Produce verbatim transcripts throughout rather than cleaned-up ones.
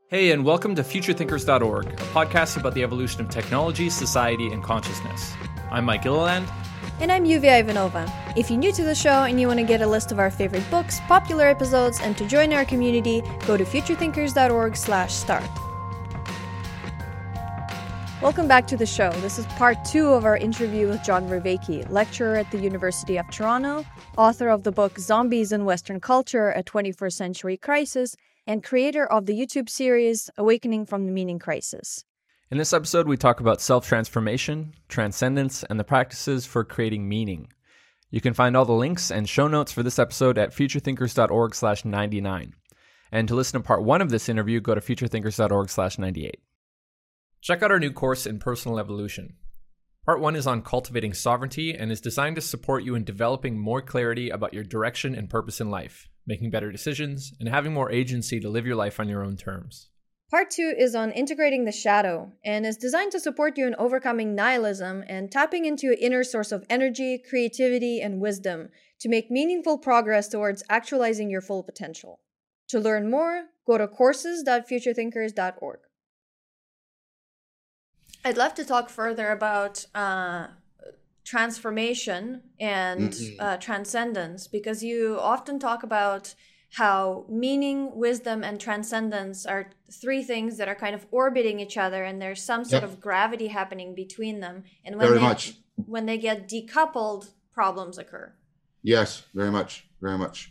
Hey, and welcome to future thinkers dot org, a podcast about the evolution of technology, society, and consciousness. I'm Mike Gilliland. And I'm Yuvia Ivanova. If you're new to the show and you want to get a list of our favorite books, popular episodes, and to join our community, go to future thinkers dot org slash start. Welcome back to the show. This is part two of our interview with John Vervaeke, lecturer at the University of Toronto, author of the book Zombies in Western Culture, a twenty-first Century Crisis, and creator of the YouTube series Awakening from the Meaning Crisis. In this episode, we talk about self-transformation, transcendence, and the practices for creating meaning. You can find all the links and show notes for this episode at future thinkers dot org slash ninety-nine. And to listen to part one of this interview, go to future thinkers dot org slash ninety-eight. Check out our new course in personal evolution. Part one is on cultivating sovereignty and is designed to support you in developing more clarity about your direction and purpose in life, making better decisions, and having more agency to live your life on your own terms. Part two is on integrating the shadow and is designed to support you in overcoming nihilism and tapping into your inner source of energy, creativity, and wisdom to make meaningful progress towards actualizing your full potential. To learn more, go to courses dot future thinkers dot org. I'd love to talk further about uh, transformation and mm-hmm. uh, transcendence, because you often talk about how meaning, wisdom, and transcendence are three things that are kind of orbiting each other, and there's some sort yep. of gravity happening between them. And when very they, much. when they get decoupled, problems occur. Yes, very much, very much.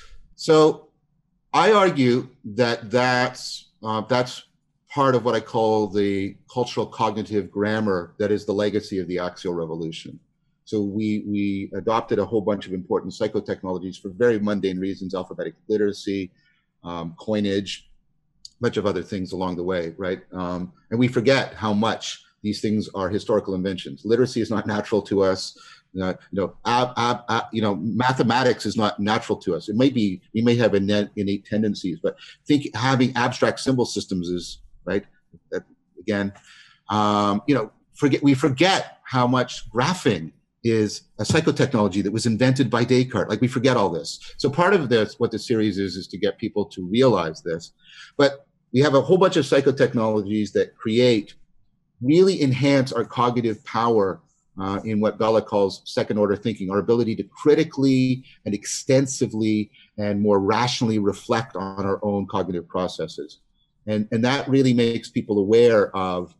So I argue that that's uh, that's part of what I call the cultural cognitive grammar that is the legacy of the axial revolution. So we we adopted a whole bunch of important psychotechnologies for very mundane reasons: alphabetic literacy, um, coinage, a bunch of other things along the way, right? Um, and we forget how much these things are historical inventions. Literacy is not natural to us. Uh, you know, ab, ab, ab, you know, mathematics is not natural to us. It may be, we may have innate, innate tendencies, but think having abstract symbol systems is right. That, again, um, you know, forget we forget how much graphing is a psychotechnology that was invented by Descartes. Like, we forget all this. So part of this, what the series is, is to get people to realize this. But we have a whole bunch of psychotechnologies that create, really enhance our cognitive power uh, in what Bella calls second order thinking, our ability to critically and extensively and more rationally reflect on our own cognitive processes. And, and that really makes people aware of,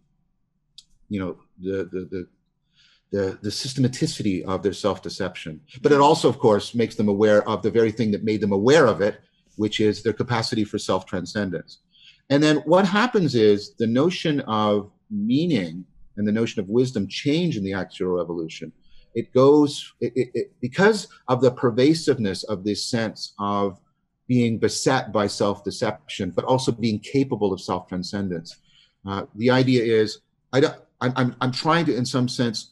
you know, the, the, the, the, the systematicity of their self-deception. But it also, of course, makes them aware of the very thing that made them aware of it, which is their capacity for self-transcendence. And then what happens is the notion of meaning and the notion of wisdom change in the axial revolution. It goes, it, it, it, because of the pervasiveness of this sense of being beset by self-deception, but also being capable of self-transcendence. Uh, the idea is, I don't, I'm, I'm, I'm trying to, in some sense,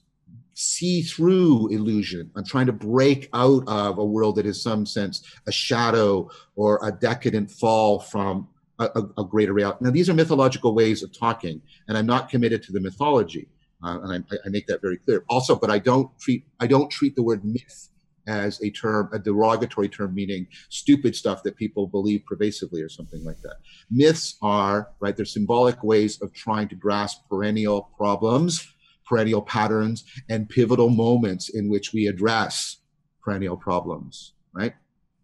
see through illusion. I'm trying to break out of a world that is, some sense, a shadow or a decadent fall from a, a, a greater reality. Now, these are mythological ways of talking, and I'm not committed to the mythology, uh, and I, I make that very clear. Also, but I don't treat, I don't treat the word myth as a term, a derogatory term, meaning stupid stuff that people believe pervasively or something like that. Myths are, right, they're symbolic ways of trying to grasp perennial problems, perennial patterns, and pivotal moments in which we address perennial problems, right?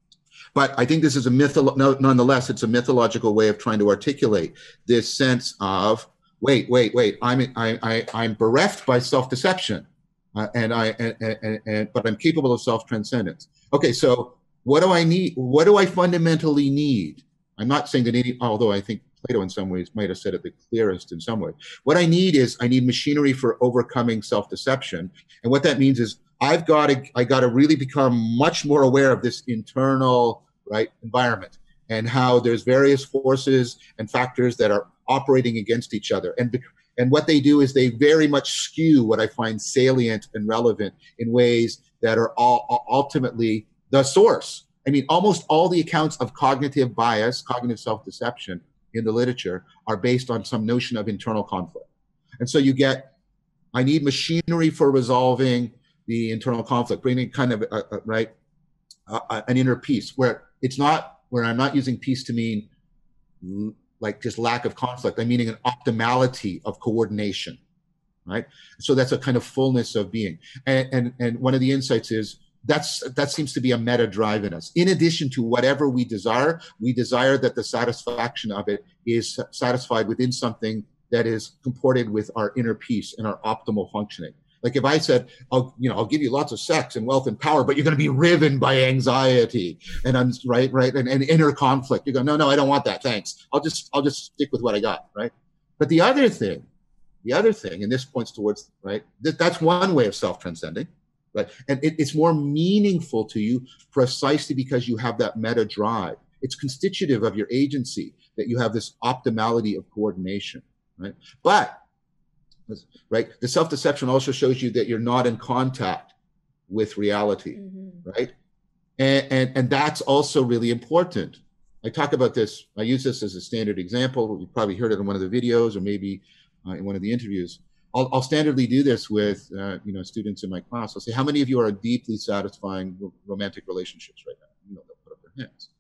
But I think this is a mytho- no, nonetheless, it's a mythological way of trying to articulate this sense of, wait, wait, wait, I'm, I, I, I'm bereft by self-deception. Uh, and I, and, and, and, but I'm capable of self-transcendence. Okay, so what do I need? What do I fundamentally need? I'm not saying that any, although I think Plato in some ways might have said it the clearest in some way. What I need is I need machinery for overcoming self-deception. And what that means is I've got to, I got to really become much more aware of this internal, right, environment and how there's various forces and factors that are operating against each other. And And what they do is they very much skew what I find salient and relevant in ways that are all ultimately the source. I mean, almost all the accounts of cognitive bias, cognitive self-deception in the literature are based on some notion of internal conflict. And so you get, I need machinery for resolving the internal conflict, bringing kind of, a, a, right, a, a, an inner peace where it's not, where I'm not using peace to mean like just lack of conflict. I'm meaning an optimality of coordination, right? So that's a kind of fullness of being. And, and, and one of the insights is that's, that seems to be a meta drive in us. In addition to whatever we desire, we desire that the satisfaction of it is satisfied within something that is comported with our inner peace and our optimal functioning. Like if I said, I'll, you know, I'll give you lots of sex and wealth and power, but you're going to be riven by anxiety and I'm right, right. And, and inner conflict. You go, no, no, I don't want that. Thanks. I'll just, I'll just stick with what I got. Right. But the other thing, the other thing, and this points towards, right, that, that's one way of self-transcending, right? And it, it's more meaningful to you precisely because you have that meta drive. It's constitutive of your agency that you have this optimality of coordination, right? But right? The self-deception also shows you that you're not in contact with reality, mm-hmm. right? And, and, and that's also really important. I talk about this, I use this as a standard example. You probably heard it in one of the videos or maybe uh, in one of the interviews. I'll, I'll standardly do this with, uh, you know, students in my class. I'll say, how many of you are in deeply satisfying romantic relationships right now? You know, they'll put up their hands.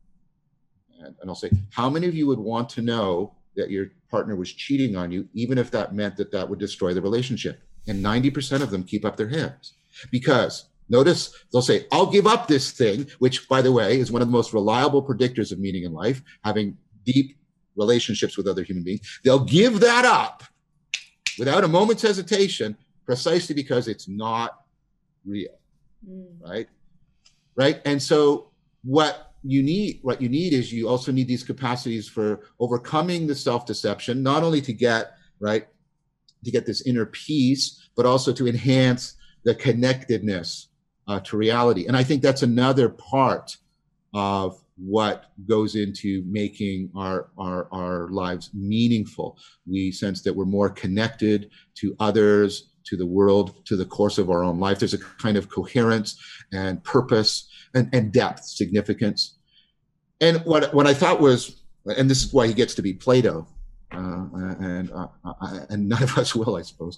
And, and I'll say, how many of you would want to know that your partner was cheating on you, even if that meant that that would destroy the relationship? And ninety percent of them keep up their hands. Because notice they'll say, I'll give up this thing, which, by the way, is one of the most reliable predictors of meaning in life, having deep relationships with other human beings. They'll give that up without a moment's hesitation, precisely because it's not real, mm. right? Right? And so what you need, what you need is you also need these capacities for overcoming the self-deception, not only to get, right, to get this inner peace, but also to enhance the connectedness uh, to reality. And I think that's another part of what goes into making our, our, our lives meaningful. We sense that we're more connected to others, to the world, to the course of our own life. There's a kind of coherence and purpose and, and depth, significance. And what, what I thought was, and this is why he gets to be Plato, uh, and, uh, and none of us will, I suppose,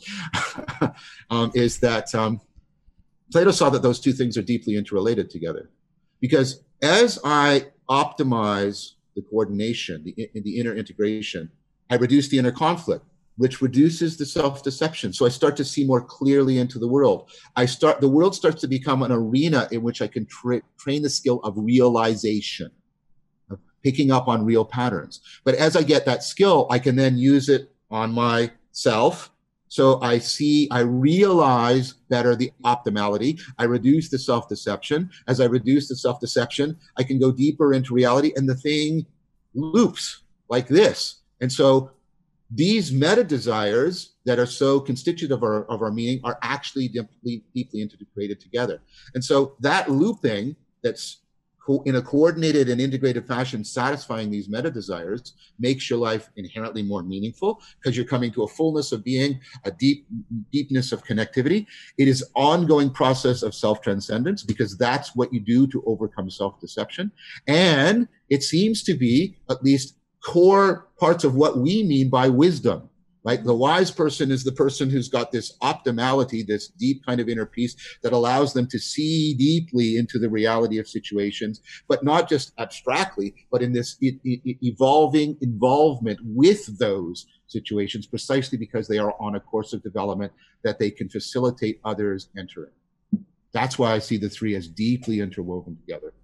um, is that um, Plato saw that those two things are deeply interrelated together. Because as I optimize the coordination, the, the inner integration, I reduce the inner conflict, which reduces the self-deception. So I start to see more clearly into the world. I start, the world starts to become an arena in which I can tra train the skill of realization, of picking up on real patterns. But as I get that skill, I can then use it on myself. So I see, I realize better the optimality. I reduce the self-deception. As I reduce the self-deception, I can go deeper into reality, and the thing loops like this. And so these meta desires that are so constitutive of our, of our meaning are actually deeply, deeply integrated together. And so that looping that's in a coordinated and integrated fashion satisfying these meta desires makes your life inherently more meaningful, because you're coming to a fullness of being, a deep deepness of connectivity. It is ongoing process of self-transcendence, because that's what you do to overcome self-deception. And it seems to be at least core parts of what we mean by wisdom, right? The wise person is the person who's got this optimality, this deep kind of inner peace that allows them to see deeply into the reality of situations, but not just abstractly, but in this e e evolving involvement with those situations, precisely because they are on a course of development that they can facilitate others entering. That's why I see the three as deeply interwoven together.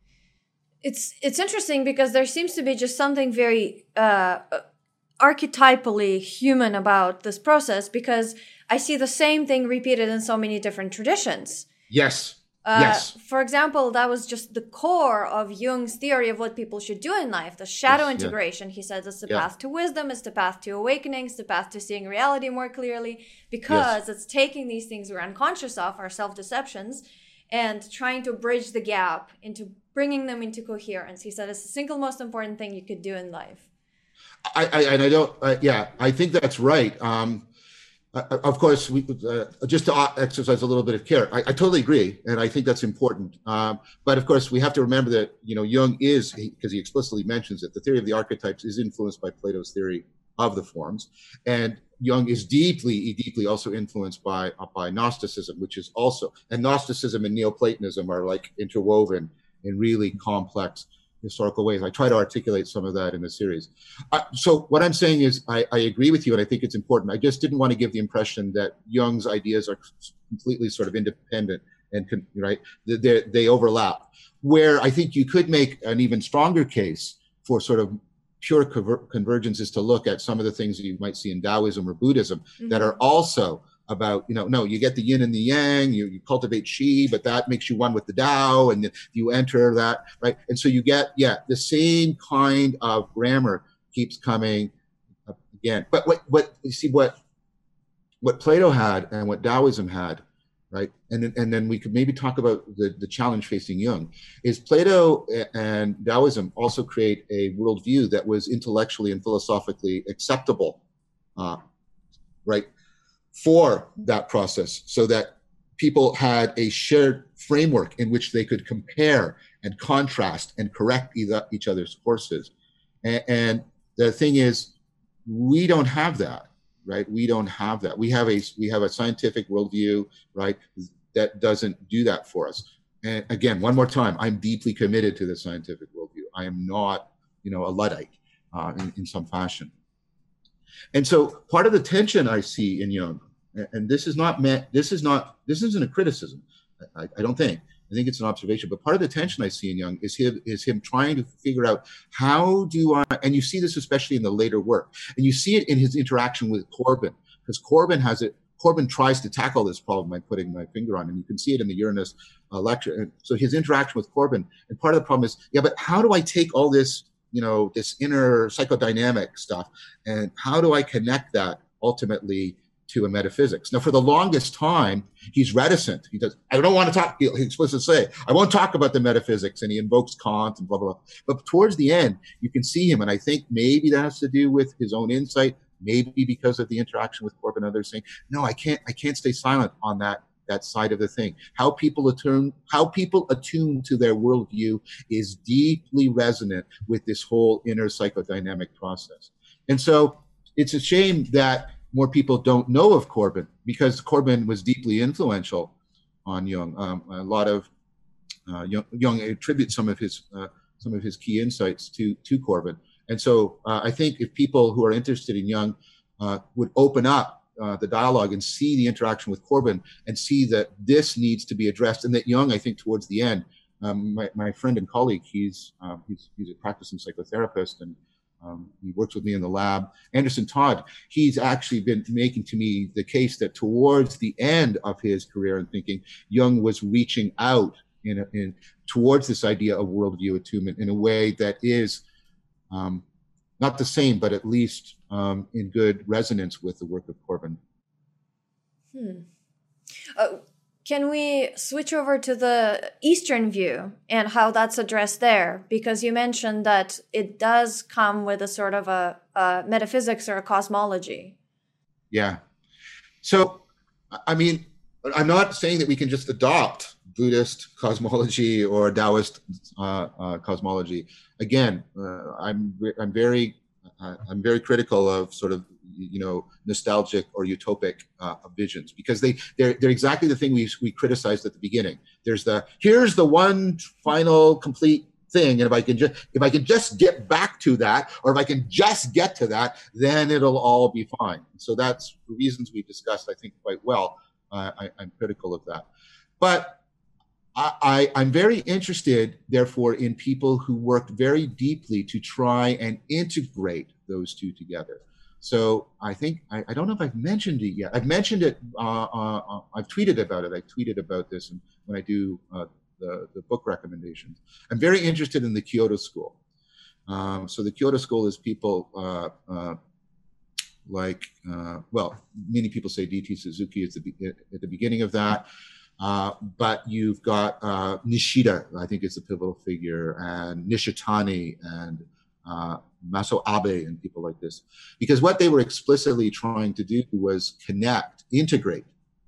It's it's interesting because there seems to be just something very uh, archetypally human about this process, because I see the same thing repeated in so many different traditions. Yes. Uh, yes. For example, that was just the core of Jung's theory of what people should do in life, the shadow yes, integration. Yeah. He says it's the yeah. path to wisdom, it's the path to awakening, it's the path to seeing reality more clearly, because yes. it's taking these things we're unconscious of, our self-deceptions, and trying to bridge the gap into bringing them into coherence. He said it's the single most important thing you could do in life. I, I and I don't, uh, yeah, I think that's right. Um, uh, of course, we uh, just to exercise a little bit of care. I, I totally agree, and I think that's important. Um, but of course, we have to remember that, you know, Jung is, because he, he explicitly mentions it, the theory of the archetypes is influenced by Plato's theory of the forms, and Jung is deeply, deeply also influenced by uh, by Gnosticism, which is also, and Gnosticism and Neoplatonism are like interwoven in really complex historical ways. I try to articulate some of that in the series. Uh, so what I'm saying is I, I agree with you, and I think it's important. I just didn't want to give the impression that Jung's ideas are completely sort of independent and right, they, they overlap. Where I think you could make an even stronger case for sort of pure conver- convergence is to look at some of the things that you might see in Taoism or Buddhism mm-hmm. that are also about, you know, no, you get the yin and the yang, you, you cultivate Qi, but that makes you one with the Tao, and you enter that, right? And so you get, yeah, the same kind of grammar keeps coming up again. But what, what you see, what, what Plato had and what Taoism had, right? And then, and then we could maybe talk about the, the challenge facing Jung, is Plato and Taoism also create a worldview that was intellectually and philosophically acceptable, uh, right? For that process, so that people had a shared framework in which they could compare and contrast and correct either, each other's courses. And, and the thing is, we don't have that, right? We don't have that. We have a we have a scientific worldview, right, that doesn't do that for us. And again, one more time, I'm deeply committed to the scientific worldview. I am not, you know, a Luddite uh, in, in some fashion. And so part of the tension I see in Jung, and this is not meant, this is not, this isn't a criticism, I, I don't think. I think it's an observation, but part of the tension I see in Jung is him, is him trying to figure out how do I, and you see this especially in the later work, and you see it in his interaction with Corbin, because Corbin has it, Corbin tries to tackle this problem by putting my finger on it, and you can see it in the Uranus uh, lecture. And so his interaction with Corbin, and part of the problem is, yeah, but how do I take all this, you know, this inner psychodynamic stuff, and how do I connect that ultimately to a metaphysics? Now, for the longest time, he's reticent. He does, I don't want to talk, he's supposed to say, I won't talk about the metaphysics, and he invokes Kant and blah, blah, blah. But towards the end, you can see him, and I think maybe that has to do with his own insight, maybe because of the interaction with Corbin and others saying, no, I can't, I can't stay silent on that that side of the thing. How people attune, how people attune to their worldview is deeply resonant with this whole inner psychodynamic process. And so it's a shame that more people don't know of Corbin, because Corbin was deeply influential on Jung. Um, a lot of uh, Jung, Jung attributes some of his uh, some of his key insights to to Corbin. And so uh, I think if people who are interested in Jung uh, would open up Uh, the dialogue and see the interaction with Corbin and see that this needs to be addressed, and that Jung, I think, towards the end, um, my, my friend and colleague, he's, um, he's he's a practicing psychotherapist, and um, he works with me in the lab. Anderson Todd, he's actually been making to me the case that towards the end of his career and thinking, Jung was reaching out in, a, in towards this idea of worldview attunement in a way that is um, not the same, but at least um, in good resonance with the work of Corbin. Hmm. Uh, can we switch over to the Eastern view and how that's addressed there? Because you mentioned that it does come with a sort of a, a metaphysics or a cosmology. Yeah. So, I mean, I'm not saying that we can just adopt Buddhist cosmology or Taoist uh, uh, cosmology. Again, uh, I'm I'm very uh, I'm very critical of sort of, you know, nostalgic or utopic uh, visions, because they they're they're exactly the thing we we criticized at the beginning. There's the here's the one final complete thing, and if I can just if I can just get back to that, or if I can just get to that, then it'll all be fine. So that's the reasons we've discussed, I think, quite well. Uh, I, I'm critical of that, but I, I, I'm very interested, therefore, in people who work very deeply to try and integrate those two together. So I think, I, I don't know if I've mentioned it yet. I've mentioned it, uh, uh, I've tweeted about it. I tweeted about this and when I do uh, the, the book recommendations. I'm very interested in the Kyoto School. Um, so the Kyoto School is people uh, uh, like, uh, well, many people say D T Suzuki is the, at the beginning of that. Uh, but you've got uh, Nishida, I think is the pivotal figure, and Nishitani and uh, Maso Abe and people like this. Because what they were explicitly trying to do was connect, integrate,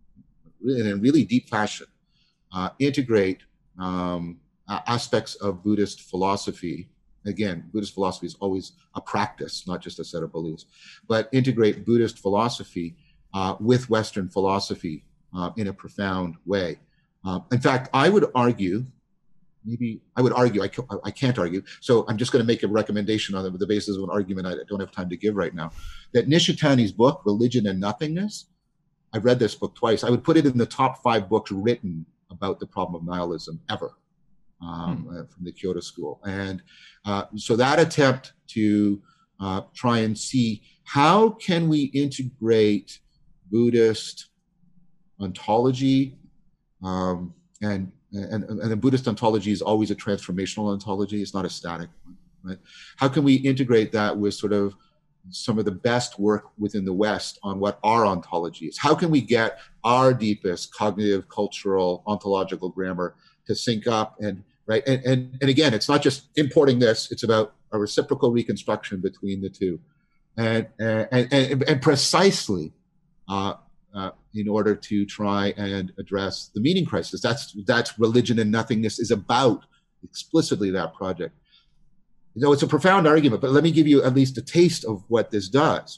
in a really deep fashion, uh, integrate um, uh, aspects of Buddhist philosophy. Again, Buddhist philosophy is always a practice, not just a set of beliefs, but integrate Buddhist philosophy uh, with Western philosophy Uh, in a profound way. Uh, in fact, I would argue maybe I would argue, I, I can't argue, so I'm just going to make a recommendation on the, the basis of an argument I don't have time to give right now, that Nishitani's book, Religion and Nothingness, I've read this book twice. I would put it in the top five books written about the problem of nihilism ever, um, hmm. uh, from the Kyoto School. And uh, so that attempt to uh, try and see how can we integrate Buddhist ontology, um, and, and, and the Buddhist ontology is always a transformational ontology. It's not a static one, right? How can we integrate that with sort of some of the best work within the West on what our ontology is? How can we get our deepest cognitive, cultural, ontological grammar to sync up? And right, and, and, and again, it's not just importing this, it's about a reciprocal reconstruction between the two. And, and, and, and precisely uh, uh, in order to try and address the meaning crisis. That's, that's Religion and Nothingness is about, explicitly that project. You know, it's a profound argument, but let me give you at least a taste of what this does.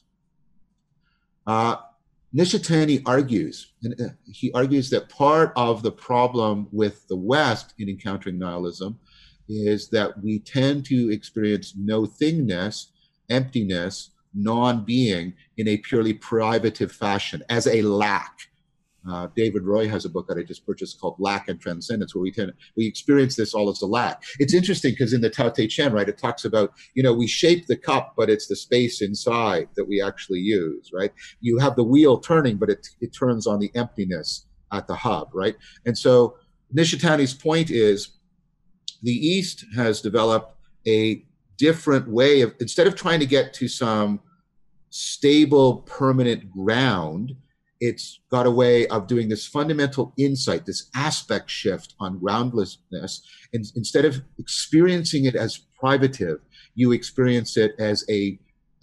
Uh, Nishitani argues, and he argues that part of the problem with the West in encountering nihilism is that we tend to experience no-thingness, emptiness, non-being in a purely privative fashion, as a lack. Uh, David Roy has a book that I just purchased called Lack and Transcendence, where we tend we experience this all as a lack. It's interesting because in the Tao Te Ching, right, it talks about, you know, we shape the cup, but it's the space inside that we actually use, right? You have the wheel turning, but it it turns on the emptiness at the hub, right? And so Nishitani's point is the East has developed a different way of, instead of trying to get to some stable, permanent ground, it's got a way of doing this fundamental insight, this aspect shift on groundlessness. And instead of experiencing it as privative, you experience it as a,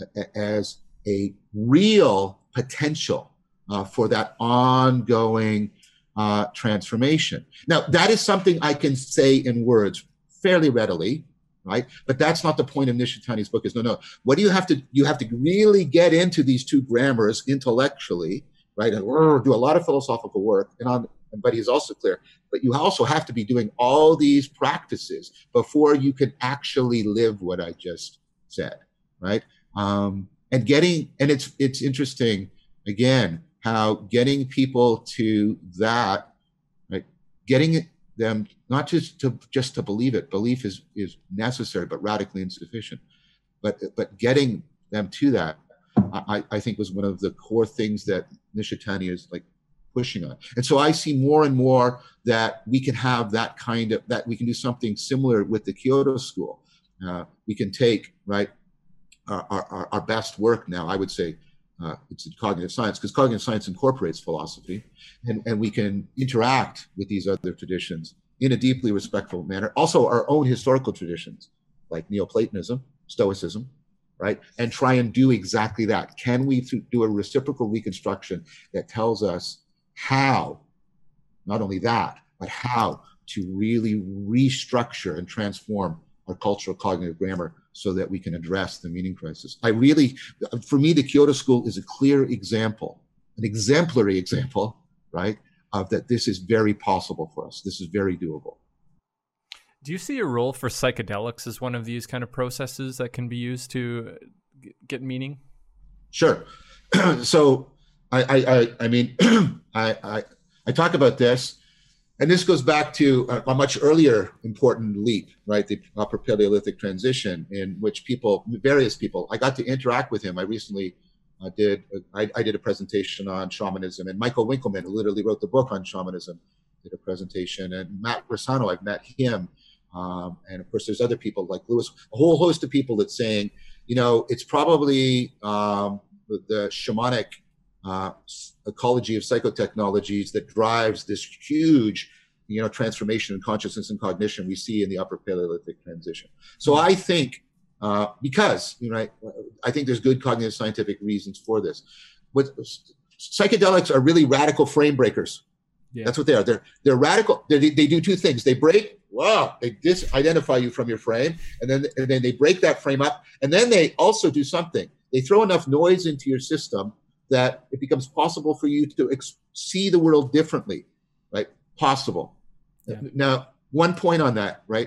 as a real potential uh, for that ongoing uh, transformation. Now, that is something I can say in words fairly readily, right? But that's not the point of Nishitani's book. Is no, no. What do you have to, you have to really get into these two grammars intellectually, right? And do a lot of philosophical work. And on, but he's also clear, but you also have to be doing all these practices before you can actually live what I just said, right? Um, and getting, and it's, it's interesting, again, how getting people to that, right? Getting them not just to just to believe it. Belief is is necessary, but radically insufficient. But but getting them to that, I, I think was one of the core things that Nishitani is like pushing on. And so I see more and more that we can have that kind of, that we can do something similar with the Kyoto School. Uh, we can take, right, our, our, our best work now, I would say, uh, it's in cognitive science, because cognitive science incorporates philosophy, and, and we can interact with these other traditions in a deeply respectful manner. Also our own historical traditions, like Neoplatonism, Stoicism, right? And try and do exactly that. Can we do a reciprocal reconstruction that tells us how, not only that, but how to really restructure and transform our cultural cognitive grammar so that we can address the meaning crisis. I really, for me, the Kyoto School is a clear example, an exemplary example, right, of that this is very possible for us. This is very doable. Do you see a role for psychedelics as one of these kind of processes that can be used to get meaning? Sure. So I, I, I, I mean, I, I, I talk about this, and this goes back to a, a much earlier important leap, right? The Upper Paleolithic transition, in which people, various people, I got to interact with him. I recently uh, did, I, I did a presentation on shamanism, and Michael Winkelmann, who literally wrote the book on shamanism, did a presentation, and Matt Persano, I've met him. Um, and of course, there's other people like Lewis, a whole host of people that's saying, you know, it's probably um, the shamanic uh, ecology of psychotechnologies that drives this huge, you know, transformation in consciousness and cognition we see in the Upper Paleolithic transition. So I think, uh, because, you know, I think there's good cognitive scientific reasons for this. What psychedelics are really radical frame breakers. Yeah. That's what they are. They're they're radical. They're, they do two things. They break. Wow. They disidentify you from your frame, and then and then they break that frame up, and then they also do something. They throw enough noise into your system that it becomes possible for you to ex- see the world differently. Right? Possible. Yeah. Now, one point on that, right?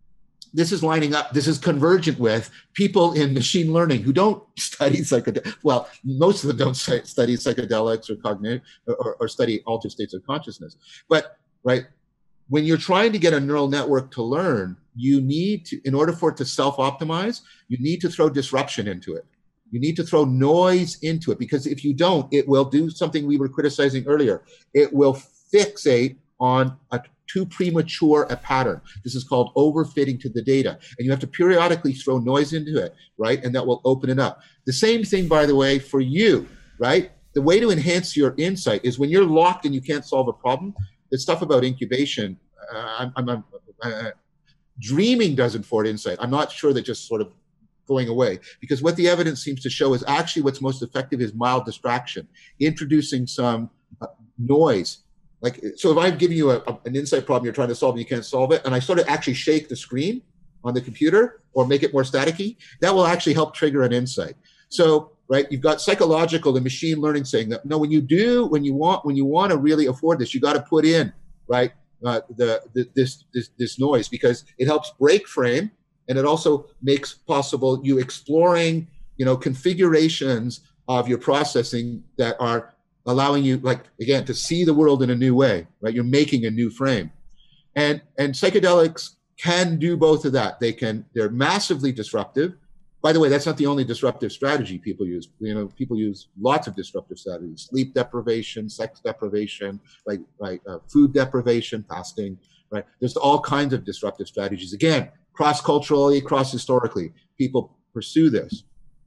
This is lining up, this is convergent with people in machine learning who don't study psychedelics. Well, most of them don't study psychedelics or cognitive or, or study altered states of consciousness. But, right, when you're trying to get a neural network to learn, you need to, in order for it to self-optimize, you need to throw disruption into it. You need to throw noise into it, because if you don't, it will do something we were criticizing earlier. It will fixate on a too premature a pattern. This is called overfitting to the data. And you have to periodically throw noise into it, right? And that will open it up. The same thing, by the way, for you, right? The way to enhance your insight is when you're locked and you can't solve a problem. The stuff about incubation, uh, I'm, I'm uh, dreaming doesn't afford insight. I'm not sure that just sort of going away, because what the evidence seems to show is actually what's most effective is mild distraction, introducing some uh, noise. Like, so if I'm giving you a, a, an insight problem you're trying to solve and you can't solve it, and I sort of actually shake the screen on the computer or make it more staticky, that will actually help trigger an insight. So, right, you've got psychological and machine learning saying that, no, when you do, when you want, when you want to really afford this, you got to put in, right, uh, the, the this, this, this noise, because it helps break frame, and it also makes possible you exploring, you know, configurations of your processing that are allowing you, like, again, to see the world in a new way, right? You're making a new frame. And, and psychedelics can do both of that. They can, they're massively disruptive. By the way, that's not the only disruptive strategy people use. You know, people use lots of disruptive strategies: sleep deprivation, sex deprivation, like, like uh, food deprivation, fasting, right? There's all kinds of disruptive strategies. Again, cross-culturally, cross-historically, people pursue this.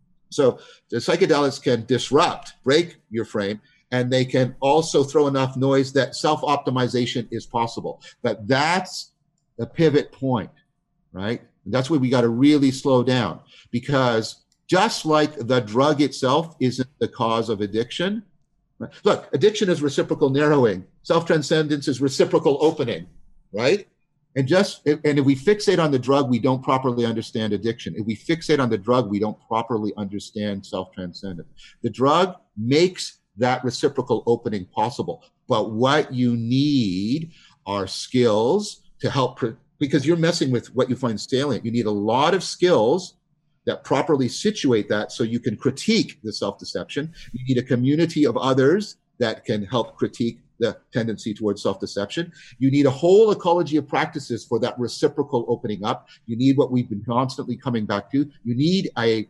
So the psychedelics can disrupt, break your frame, and they can also throw enough noise that self-optimization is possible. But that's the pivot point, right? And that's where we got to really slow down, because just like the drug itself isn't the cause of addiction, right? Look, addiction is reciprocal narrowing. Self-transcendence is reciprocal opening, right? And just, and if we fixate on the drug, we don't properly understand addiction. If we fixate on the drug, we don't properly understand self-transcendence. The drug makes that reciprocal opening possible. But what you need are skills to help, because you're messing with what you find salient. You need a lot of skills that properly situate that so you can critique the self-deception. You need a community of others that can help critique the tendency towards self-deception. You need a whole ecology of practices for that reciprocal opening up. You need what we've been constantly coming back to. You need a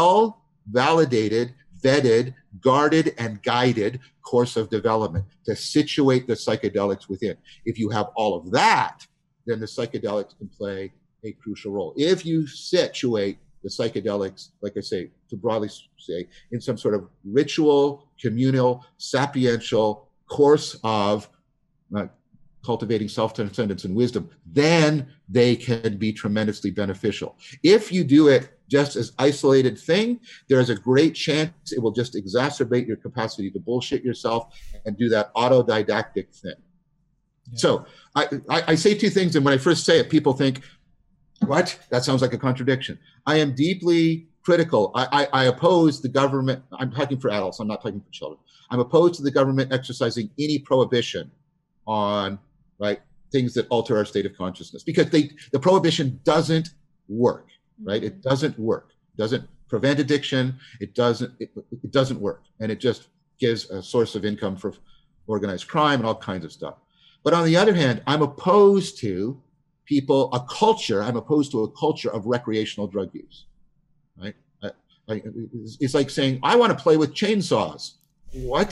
well-validated, vetted, guarded, and guided course of development to situate the psychedelics within. If you have all of that, then the psychedelics can play a crucial role. If you situate the psychedelics, like I say, to broadly say, in some sort of ritual, communal, sapiential course of uh, cultivating self-transcendence and wisdom, then they can be tremendously beneficial. If you do it just as isolated thing, there is a great chance it will just exacerbate your capacity to bullshit yourself and do that autodidactic thing. Yeah. So I, I, I say two things, and when I first say it, people think, what? That sounds like a contradiction. I am deeply critical. I, I, I oppose the government. I'm talking for adults. I'm not talking for children. I'm opposed to the government exercising any prohibition on, right, things that alter our state of consciousness, because they, the prohibition doesn't work, right? It doesn't work. It doesn't prevent addiction. It doesn't, it, it doesn't work. And it just gives a source of income for organized crime and all kinds of stuff. But on the other hand, I'm opposed to people, a culture, I'm opposed to a culture of recreational drug use, right? I, I, it's like saying, I want to play with chainsaws. What?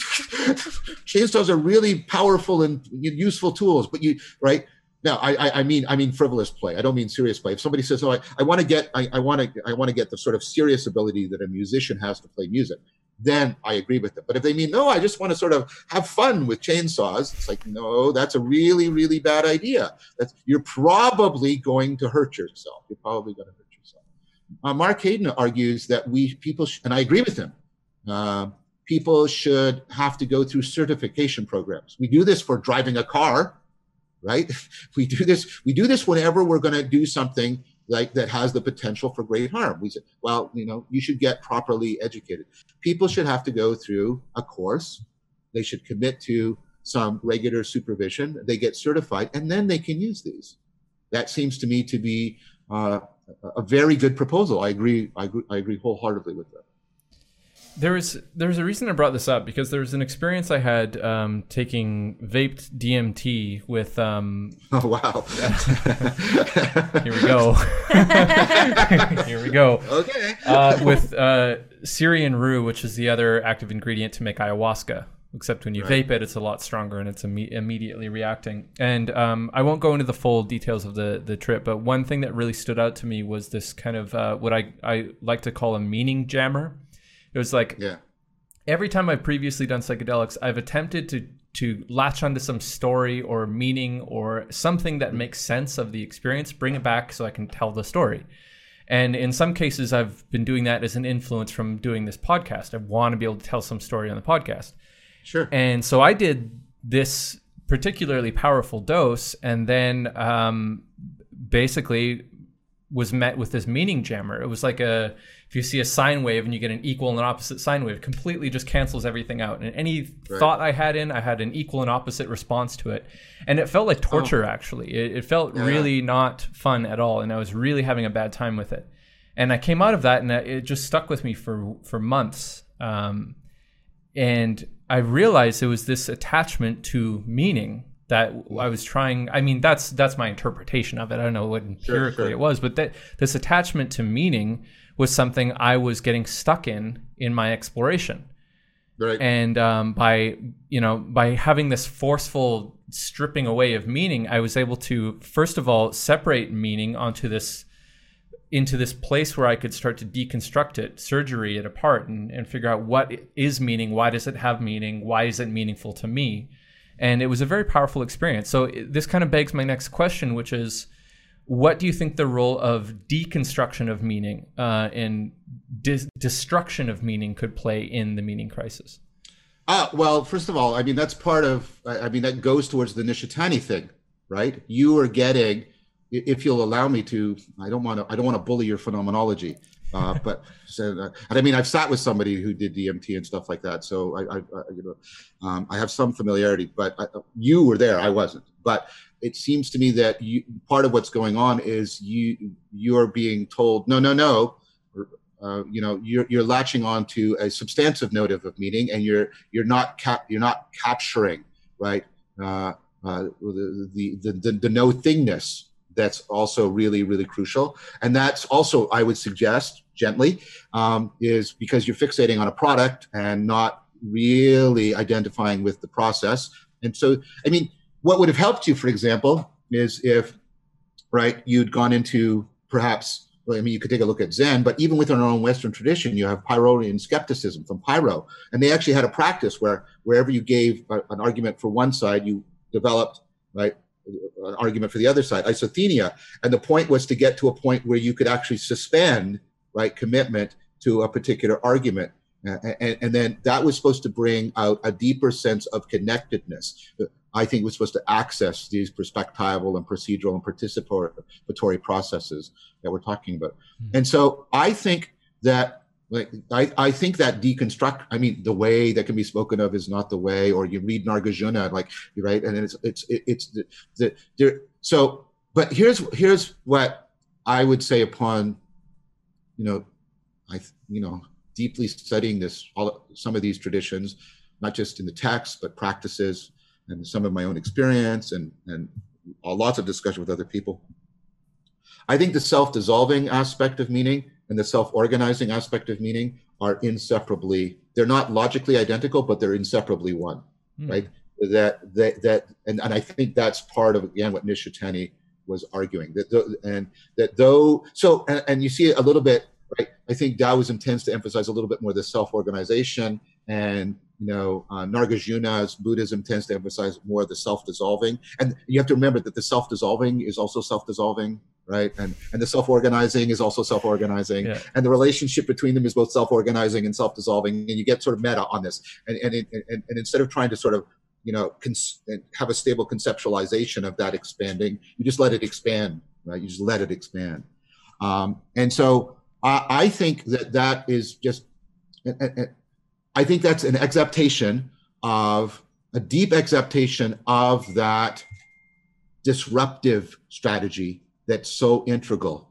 Chainsaws are really powerful and useful tools, but you, right? Now, I, I mean, I mean frivolous play. I don't mean serious play. If somebody says, "Oh, I, I want to get, I, I want to, I want to get the sort of serious ability that a musician has to play music," then I agree with them. But if they mean, "No, I just want to sort of have fun with chainsaws," it's like, no, that's a really, really bad idea. That's, you're probably going to hurt yourself. You're probably going to hurt yourself. Uh, Mark Hayden argues that we people, sh- and I agree with him. Uh, people should have to go through certification programs. We do this for driving a car, right? We do this, we do this whenever we're going to do something like that has the potential for great harm. We say, well, you know, you should get properly educated. People should have to go through a course. They should commit to some regular supervision, they get certified, and then they can use these. That seems to me to be uh, a very good proposal. I agree. I agree. I agree wholeheartedly with that. There was there's a reason I brought this up, because there was an experience I had um, taking vaped D M T with. Um, oh wow! Here we go. Here we go. Okay. uh, with uh, Syrian rue, which is the other active ingredient to make ayahuasca. Except when you right. vape it, it's a lot stronger and it's imme- immediately reacting. And um, I won't go into the full details of the the trip, but one thing that really stood out to me was this kind of uh, what I I like to call a meaning jammer. It was like yeah. every time I've previously done psychedelics, I've attempted to to latch onto some story or meaning or something that makes sense of the experience, bring it back so I can tell the story. And in some cases, I've been doing that as an influence from doing this podcast. I want to be able to tell some story on the podcast. Sure. And so I did this particularly powerful dose, and then um, basically was met with this meaning jammer. It was like a, if you see a sine wave and you get an equal and opposite sine wave, it completely just cancels everything out. And any right. thought I had in, I had an equal and opposite response to it. And it felt like torture, oh. actually. It, it felt yeah. really not fun at all. And I was really having a bad time with it. And I came out of that, and it just stuck with me for, for months. Um, and I realized it was this attachment to meaning that I was trying. I mean, that's that's my interpretation of it. I don't know what empirically sure, sure. it was, but that this attachment to meaning was something I was getting stuck in in my exploration. Right. And um, by you know by having this forceful stripping away of meaning, I was able to first of all separate meaning onto this into this place where I could start to deconstruct it, surgery it apart, and, and figure out what is meaning, why does it have meaning, why is it meaningful to me? And it was a very powerful experience. So it, this kind of begs my next question, which is, what do you think the role of deconstruction of meaning uh, and dis- destruction of meaning could play in the meaning crisis? Uh, well, first of all, I mean, that's part of, I mean, that goes towards the Nishitani thing, right? You are getting, if you'll allow me to, I don't want to, I don't want to bully your phenomenology, uh, but so, uh, and I mean, I've sat with somebody who did D M T and stuff like that, so I, I, I you know, um, I have some familiarity. But I, you were there, I wasn't. But it seems to me that you, part of what's going on is you, you're being told, no, no, no, uh, you know, you're you're latching on to a substantive notive of meaning, and you're you're not cap, you're not capturing, right, uh, uh, the, the the the the no thingness. That's also really, really crucial. And that's also, I would suggest gently, um, is because you're fixating on a product and not really identifying with the process. And so, I mean, what would have helped you, for example, is if, right, you'd gone into perhaps, well, I mean, you could take a look at Zen, but even within our own Western tradition, you have Pyrrhonian skepticism from Pyrrho. And they actually had a practice where wherever you gave a, an argument for one side, you developed, right, an argument for the other side, isothenia. And the point was to get to a point where you could actually suspend, right, commitment to a particular argument. Uh, and, and then that was supposed to bring out a deeper sense of connectedness. I think was supposed to access these perspectival and procedural and participatory processes that we're talking about. Mm-hmm. And so I think that Like I, I think that deconstruct, I mean, the way that can be spoken of is not the way, or you read Nagarjuna, like, right? And it's, it's, it's the, the, there. So, but here's, here's what I would say upon, you know, I, you know, deeply studying this, all, some of these traditions, not just in the text, but practices and some of my own experience and, and lots of discussion with other people. I think the self-dissolving aspect of meaning and the self-organizing aspect of meaning are inseparably, they're not logically identical, but they're inseparably one, mm. right? That, that, that, and, and I think that's part of, again, what Nishitani was arguing, that, the, and that though, so, and, and you see it a little bit, right? I think Taoism tends to emphasize a little bit more the self-organization, and, you know, uh, Nagarjuna's Buddhism tends to emphasize more the self-dissolving. And you have to remember that the self-dissolving is also self-dissolving, right? And and the self-organizing is also self-organizing. Yeah. And the relationship between them is both self-organizing and self-dissolving. And you get sort of meta on this. And and and, and, and instead of trying to sort of, you know, cons- have a stable conceptualization of that expanding, you just let it expand, right? You just let it expand. Um, and so I, I think that that is just, and, and, I think that's an acceptation of a deep acceptation of that disruptive strategy that's so integral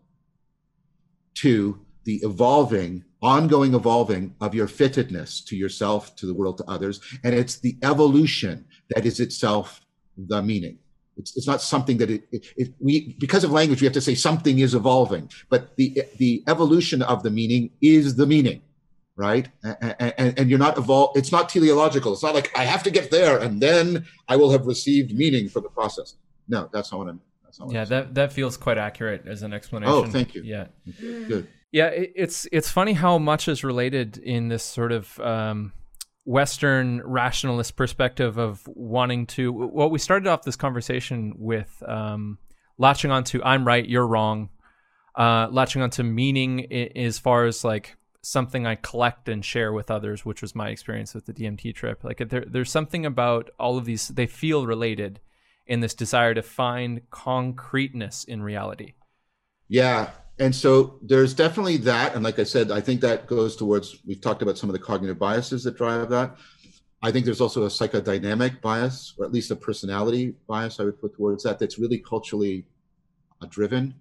to the evolving, ongoing evolving of your fittedness to yourself, to the world, to others. And it's the evolution that is itself the meaning. It's, it's not something that it, it, it, we, because of language, we have to say something is evolving, but the, the evolution of the meaning is the meaning, right? And, and, and you're not evolved. It's not teleological. It's not like I have to get there and then I will have received meaning for the process. No, that's not what I'm, that's not what yeah, I'm that, that feels quite accurate as an explanation. Oh, thank you. Yeah. Good. Yeah. It, it's, it's funny how much is related in this sort of, um, Western rationalist perspective of wanting to, well, we started off this conversation with um, latching onto I'm right, you're wrong, uh, latching onto meaning I- as far as like something I collect and share with others, which was my experience with the D M T trip. Like there, there's something about all of these, they feel related in this desire to find concreteness in reality. Yeah. And so there's definitely that. And like I said, I think that goes towards, we've talked about some of the cognitive biases that drive that. I think there's also a psychodynamic bias, or at least a personality bias I would put towards that, that's really culturally uh, driven.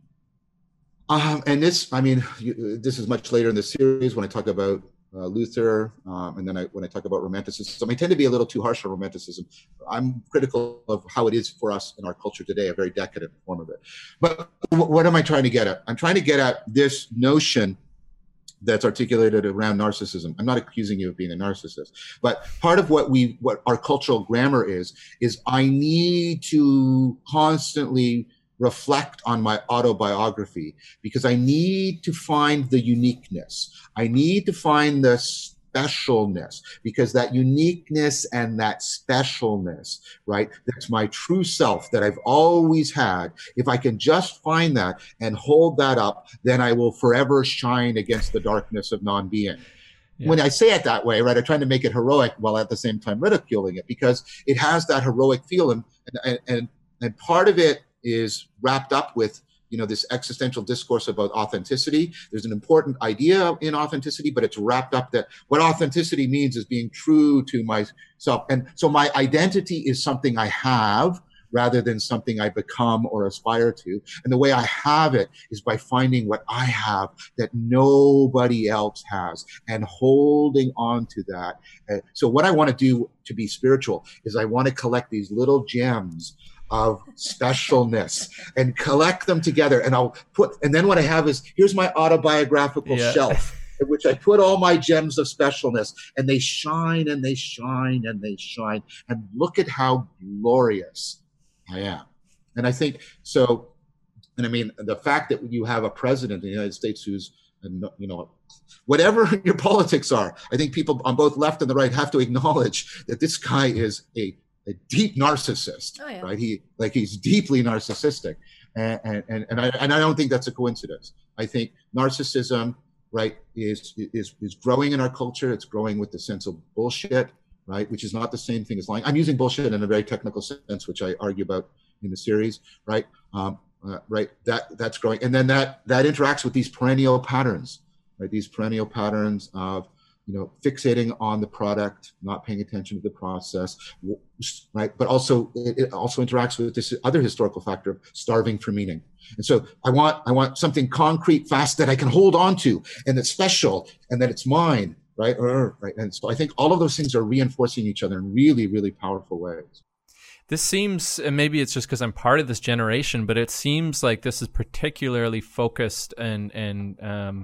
Um, and this, I mean, you, this is much later in the series when I talk about uh, Luther, um, and then I, when I talk about romanticism, I tend to be a little too harsh on romanticism. I'm critical of how it is for us in our culture today, a very decadent form of it. But what am I trying to get at? I'm trying to get at this notion that's articulated around narcissism. I'm not accusing you of being a narcissist, but part of what we, what our cultural grammar is, is I need to constantly reflect on my autobiography because I need to find the uniqueness. I need to find the specialness because that uniqueness and that specialness, right? That's my true self that I've always had. If I can just find that and hold that up, then I will forever shine against the darkness of non-being. Yeah. When I say it that way, right, I'm trying to make it heroic while at the same time ridiculing it because it has that heroic feel. And, and, and, and part of it is wrapped up with, you know, this existential discourse about authenticity. There's an important idea in authenticity, but it's wrapped up that what authenticity means is being true to myself. And so my identity is something I have rather than something I become or aspire to. And the way I have it is by finding what I have that nobody else has and holding on to that. Uh, so what I want to do to be spiritual is I want to collect these little gems of specialness and collect them together. And I'll put, and then what I have is, here's my autobiographical yeah. shelf in which I put all my gems of specialness and they shine and they shine and they shine. And look at how glorious I am. And I think so. And I mean, the fact that you have a president in the United States who's, you know, whatever your politics are, I think people on both left and the right have to acknowledge that this guy is a a deep narcissist, oh, yeah. right? He like he's deeply narcissistic, and and and I and I don't think that's a coincidence. I think narcissism, right, is is is growing in our culture. It's growing with the sense of bullshit, right, which is not the same thing as lying. I'm using bullshit in a very technical sense, which I argue about in the series, right? Um, uh, right, that that's growing, and then that that interacts with these perennial patterns, right? These perennial patterns of, you know, fixating on the product, not paying attention to the process, right? But also, it also interacts with this other historical factor of starving for meaning. And so I want, I want something concrete, fast, that I can hold on to, and that's special, and that it's mine, right? Right. And so I think all of those things are reinforcing each other in really, really powerful ways. This seems, and maybe it's just because I'm part of this generation, but it seems like this is particularly focused and, and, um,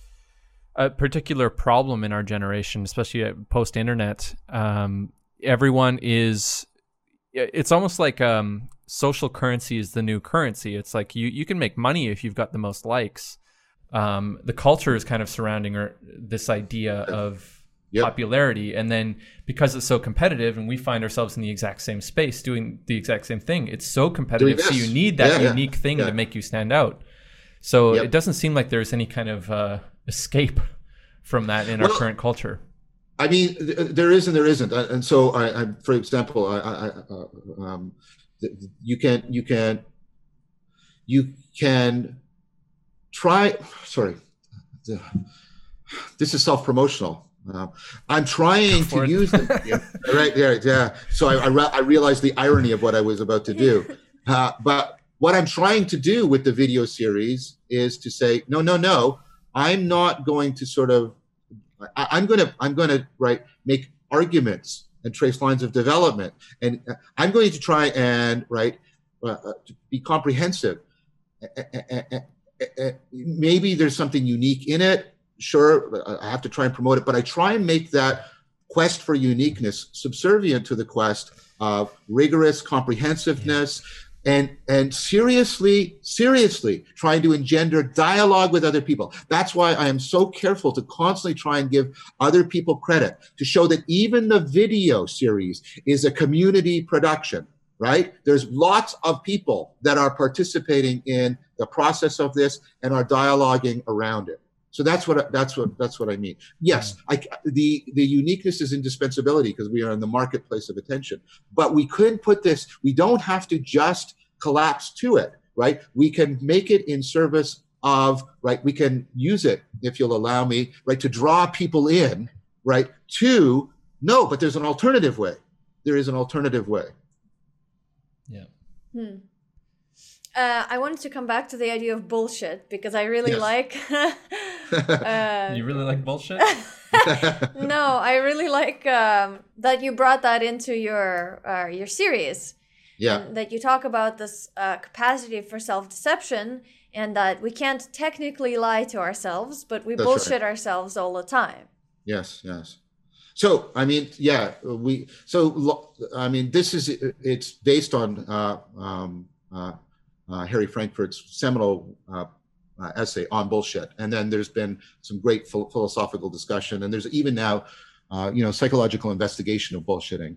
a particular problem in our generation, especially post-internet. Um, everyone is, it's almost like um, social currency is the new currency. It's like you, you can make money if you've got the most likes. Um, the culture is kind of surrounding or, this idea of yep. popularity. And then because it's so competitive and we find ourselves in the exact same space doing the exact same thing, it's so competitive. So you need that yeah, unique yeah. thing yeah. to make you stand out. So yep. it doesn't seem like there's any kind of uh, escape from that in well, our current culture. I mean, th- there is and there isn't. And so, I, I for example, I, I, uh, um, you can you can you can try. Sorry, this is self-promotional, Uh, I'm trying to use them. Yeah, right there, yeah. So I, I, re- I realized the irony of what I was about to do. Uh, but what I'm trying to do with the video series is to say, no, no, no. I'm not going to sort of. I, I'm going to. I'm going to right make arguments and trace lines of development, and I'm going to try and right uh, to be comprehensive. Maybe there's something unique in it. Sure, I have to try and promote it, but I try and make that quest for uniqueness subservient to the quest of rigorous comprehensiveness and and seriously, seriously trying to engender dialogue with other people. That's why I am so careful to constantly try and give other people credit, to show that even the video series is a community production, right? There's lots of people that are participating in the process of this and are dialoguing around it. So that's what that's what that's what I mean. Yes, I, the the uniqueness is indispensability because we are in the marketplace of attention. But we couldn't put this. We don't have to just collapse to it, right? We can make it in service of right. We can use it, if you'll allow me, right, to draw people in, right. To no, but there's an alternative way. There is an alternative way. Yeah. Hmm. Uh, I wanted to come back to the idea of bullshit because I really yes. like. uh, you really like bullshit? No, I really like um, that you brought that into your uh, your series. Yeah. And that you talk about this uh, capacity for self-deception, and that we can't technically lie to ourselves, but we That's bullshit right. ourselves all the time. Yes. Yes. So I mean, yeah, we. So I mean, this is it's based on. Uh, um, uh, Uh, Harry Frankfurt's seminal uh, uh, essay on bullshit, and then there's been some great ph- philosophical discussion, and there's even now, uh, you know, psychological investigation of bullshitting.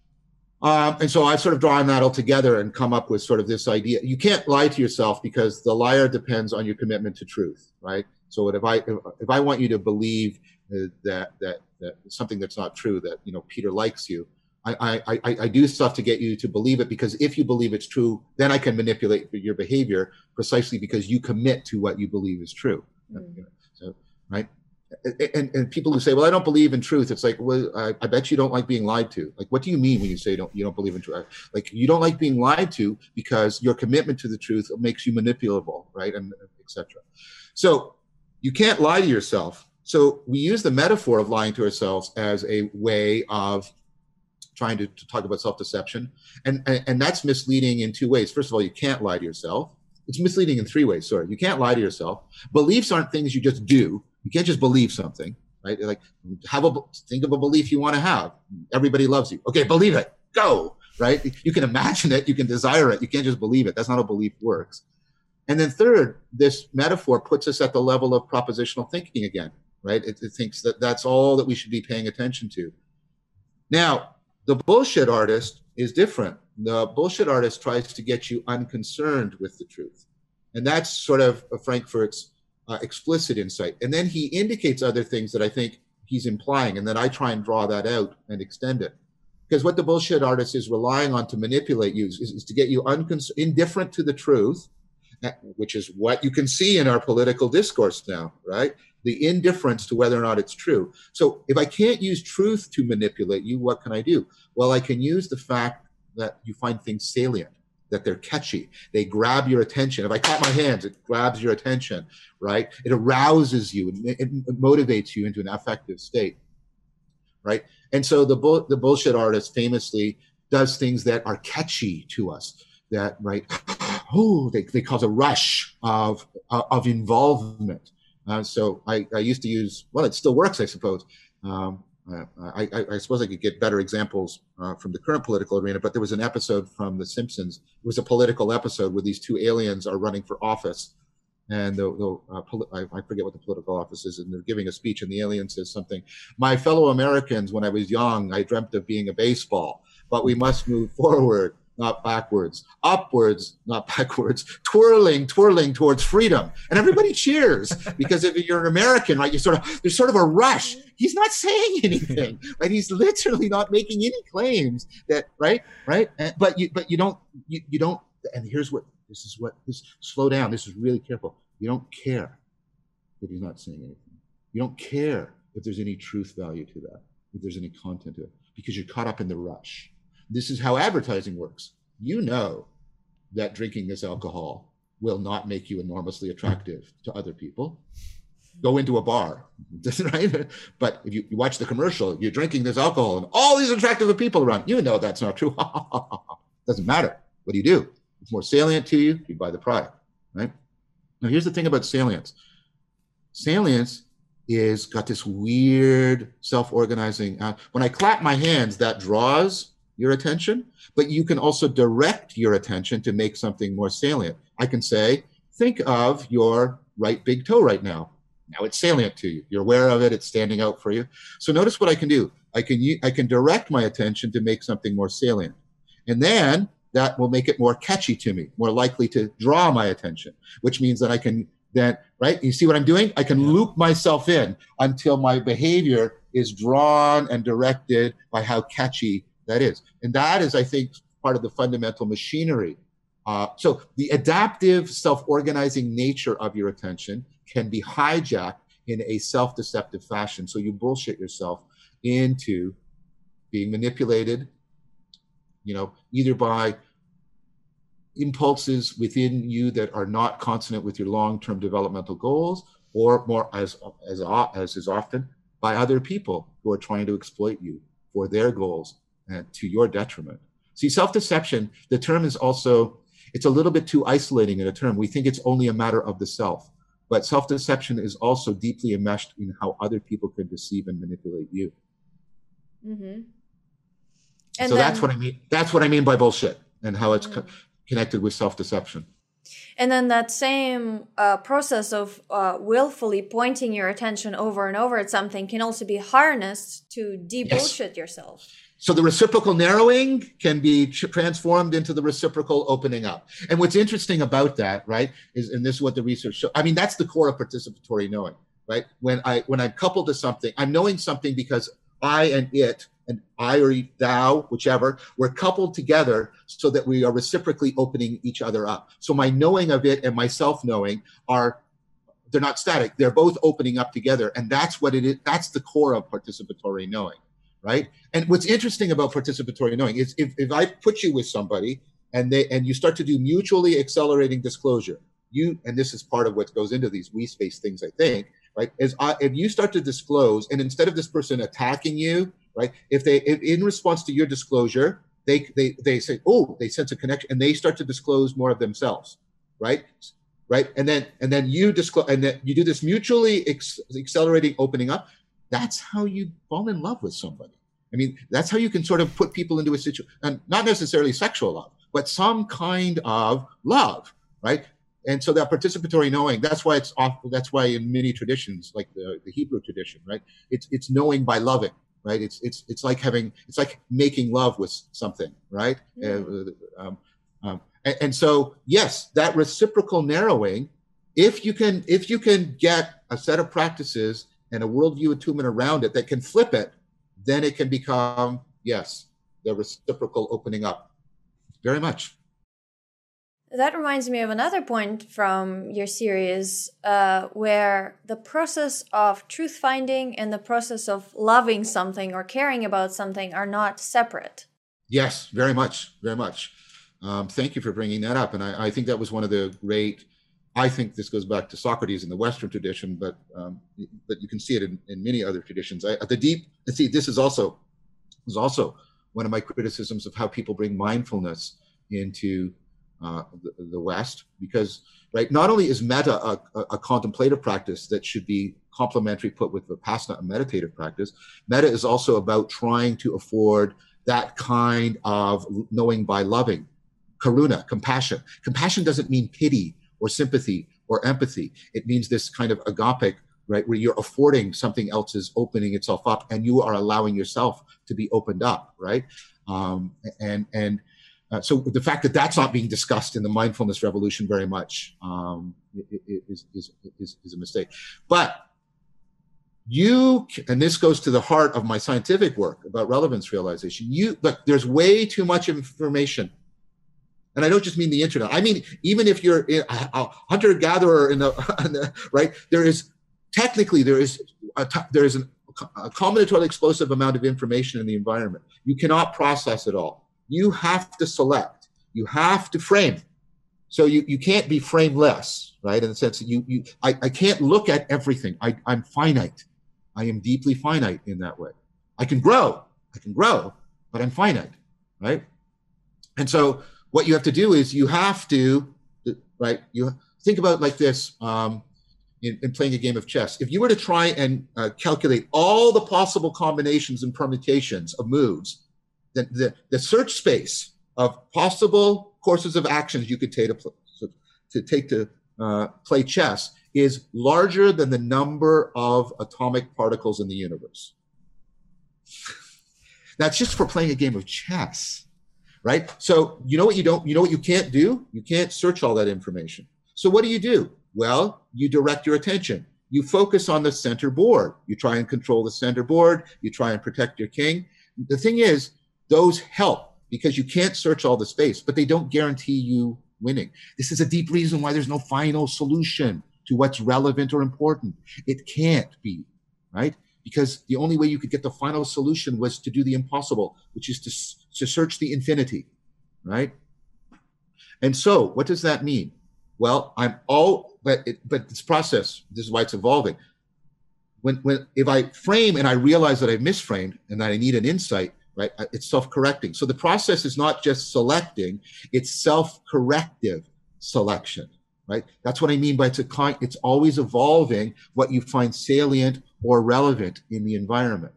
Um, and so I've sort of drawn that all together and come up with sort of this idea: you can't lie to yourself because the liar depends on your commitment to truth, right? So if I if, if I want you to believe uh, that that that something that's not true, that you know Peter likes you. I, I, I do stuff to get you to believe it, because if you believe it's true, then I can manipulate your behavior precisely because you commit to what you believe is true. Mm. So, right. And, and people who say, well, I don't believe in truth. It's like, well, I, I bet you don't like being lied to. Like, what do you mean when you say don't, you don't believe in truth? Like, you don't like being lied to because your commitment to the truth makes you manipulable, right? And et cetera. So you can't lie to yourself. So we use the metaphor of lying to ourselves as a way of trying to, to talk about self-deception. And, and, and that's misleading in two ways. First of all, you can't lie to yourself. It's misleading in three ways. Sorry, you can't lie to yourself. Beliefs aren't things you just do. You can't just believe something, right? Like, have a, think of a belief you want to have. Everybody loves you. Okay, believe it. Go, right? You can imagine it. You can desire it. You can't just believe it. That's not how belief works. And then third, this metaphor puts us at the level of propositional thinking again, right? It, it thinks that that's all that we should be paying attention to. Now, the bullshit artist is different. The bullshit artist tries to get you unconcerned with the truth. And that's sort of Frankfurt's uh, explicit insight. And then he indicates other things that I think he's implying, and then I try and draw that out and extend it. Because what the bullshit artist is relying on to manipulate you is, is to get you uncon- indifferent to the truth, which is what you can see in our political discourse now, right? The indifference to whether or not it's true. So if I can't use truth to manipulate you, what can I do? Well, I can use the fact that you find things salient, that they're catchy. They grab your attention. If I clap my hands, it grabs your attention, right? It arouses you. It, it motivates you into an affective state, right? And so the bull, the bullshit artist famously does things that are catchy to us, that, right? Oh, they, they cause a rush of, of involvement. Uh, so I, I used to use, well, it still works, I suppose. Um, I, I, I suppose I could get better examples uh, from the current political arena, but there was an episode from The Simpsons. It was a political episode where these two aliens are running for office. And the, the, uh, poli- I, I forget what the political office is, and they're giving a speech, and the alien says something. My fellow Americans, when I was young, I dreamt of being a baseball, but we must move forward, not backwards, upwards, not backwards, twirling, twirling towards freedom. And everybody cheers, because if you're an American, right, you sort of, there's sort of a rush. He's not saying anything, right? He's literally not making any claims that, right, right. And, but you, but you don't, you, you don't, and here's what, this is what, this, slow down. This is really careful. You don't care that he's not saying anything. You don't care if there's any truth value to that, if there's any content to it, because you're caught up in the rush. This is how advertising works. You know that drinking this alcohol will not make you enormously attractive to other people. Go into a bar, right? But if you, you watch the commercial, you're drinking this alcohol and all these attractive people around, you know that's not true. Doesn't matter. What do you do? It's more salient to you, you buy the product, right? Now, here's the thing about salience. Salience is got this weird self-organizing. Uh, when I clap my hands, that draws your attention, but you can also direct your attention to make something more salient. I can say, think of your right big toe right now. Now it's salient to you. You're aware of it. It's standing out for you. So notice what I can do. I can I can direct my attention to make something more salient. And then that will make it more catchy to me, more likely to draw my attention, which means that I can then, right? You see what I'm doing? I can yeah. loop myself in until my behavior is drawn and directed by how catchy that is. And that is, I think, part of the fundamental machinery. Uh, so the adaptive, self-organizing nature of your attention can be hijacked in a self-deceptive fashion. So you bullshit yourself into being manipulated, you know, either by impulses within you that are not consonant with your long-term developmental goals, or more as, as, as is often by other people who are trying to exploit you for their goals and to your detriment. See, self-deception, the term is also, it's a little bit too isolating in a term. We think it's only a matter of the self. But self-deception is also deeply enmeshed in how other people can deceive and manipulate you. Mm-hmm. And so then, that's what I mean. That's what I mean by bullshit and how it's mm-hmm. co- connected with self-deception. And then that same uh, process of uh, willfully pointing your attention over and over at something can also be harnessed to de-bullshit yes. yourself. So the reciprocal narrowing can be transformed into the reciprocal opening up. And what's interesting about that, right, is, and this is what the research shows, I mean, that's the core of participatory knowing, right? When I when I'm coupled to something, I'm knowing something because I and it, and I or thou, whichever, we're coupled together so that we are reciprocally opening each other up. So my knowing of it and my self-knowing are, they're not static. They're both opening up together. And that's what it is. That's the core of participatory knowing. Right. And what's interesting about participatory knowing is if, if I put you with somebody and they and you start to do mutually accelerating disclosure, you and this is part of what goes into these we space things, I think, right, is I, if you start to disclose and instead of this person attacking you, right, if they if in response to your disclosure, they they they say, oh, they sense a connection and they start to disclose more of themselves. Right. Right. And then and then you disclose and then you do this mutually ex- accelerating opening up. That's how you fall in love with somebody. I mean, that's how you can sort of put people into a situation, and not necessarily sexual love, but some kind of love, right? And so that participatory knowing, that's why it's off, that's why in many traditions, like the, the Hebrew tradition, right? It's it's knowing by loving, right? It's it's it's like having, it's like making love with something, right? Mm. Uh, um, um, and, and so, yes, that reciprocal narrowing, if you can, if you can get a set of practices and a worldview attunement around it that can flip it, then it can become, yes, the reciprocal opening up. Very much. That reminds me of another point from your series uh, where the process of truth finding and the process of loving something or caring about something are not separate. Yes, very much, very much. Um, thank you for bringing that up. And I, I think that was one of the great, I think this goes back to Socrates in the Western tradition, but um, but you can see it in, in many other traditions. I, the deep, and see, this is also is also one of my criticisms of how people bring mindfulness into uh, the, the West, because right, not only is metta a, a, a contemplative practice that should be complementary put with vipassana, a meditative practice, metta is also about trying to afford that kind of knowing by loving, karuna, compassion. Compassion doesn't mean pity or sympathy or empathy. It means this kind of agapic, right, where you're affording something else is opening itself up and you are allowing yourself to be opened up, right? Um, and and uh, so the fact that that's not being discussed in the mindfulness revolution very much um, is, is, is, is a mistake. But you, and this goes to the heart of my scientific work about relevance realization, you, look, there's way too much information. And I don't just mean the internet. I mean, even if you're a hunter-gatherer in the, in the right, there is technically there is a, there is a a combinatorially explosive amount of information in the environment. You cannot process it all. You have to select. You have to frame. So you, you can't be frameless, right? In the sense that you, you I, I can't look at everything. I, I'm finite. I am deeply finite in that way. I can grow. I can grow, but I'm finite, right? And so what you have to do is you have to, right? You think about like this um, in, in playing a game of chess. If you were to try and uh, calculate all the possible combinations and permutations of moves, then the, the search space of possible courses of actions you could take to, play, to, take to uh, play chess is larger than the number of atomic particles in the universe. That's just for playing a game of chess, right? So you know what you don't, you know what you can't do? You can't search all that information. So what do you do? Well, you direct your attention. You focus on the center board. You try and control the center board. You try and protect your king. The thing is, those help because you can't search all the space, but they don't guarantee you winning. This is a deep reason why there's no final solution to what's relevant or important. It can't be, right? Because the only way you could get the final solution was to do the impossible, which is to, to search the infinity, right? And so what does that mean? Well, I'm all, but it, but this process, this is why it's evolving. When, when, if I frame and I realize that I've misframed and that I need an insight, right, it's self-correcting. So the process is not just selecting, it's self-corrective selection, right? That's what I mean by it's a, it's always evolving what you find salient or relevant in the environment.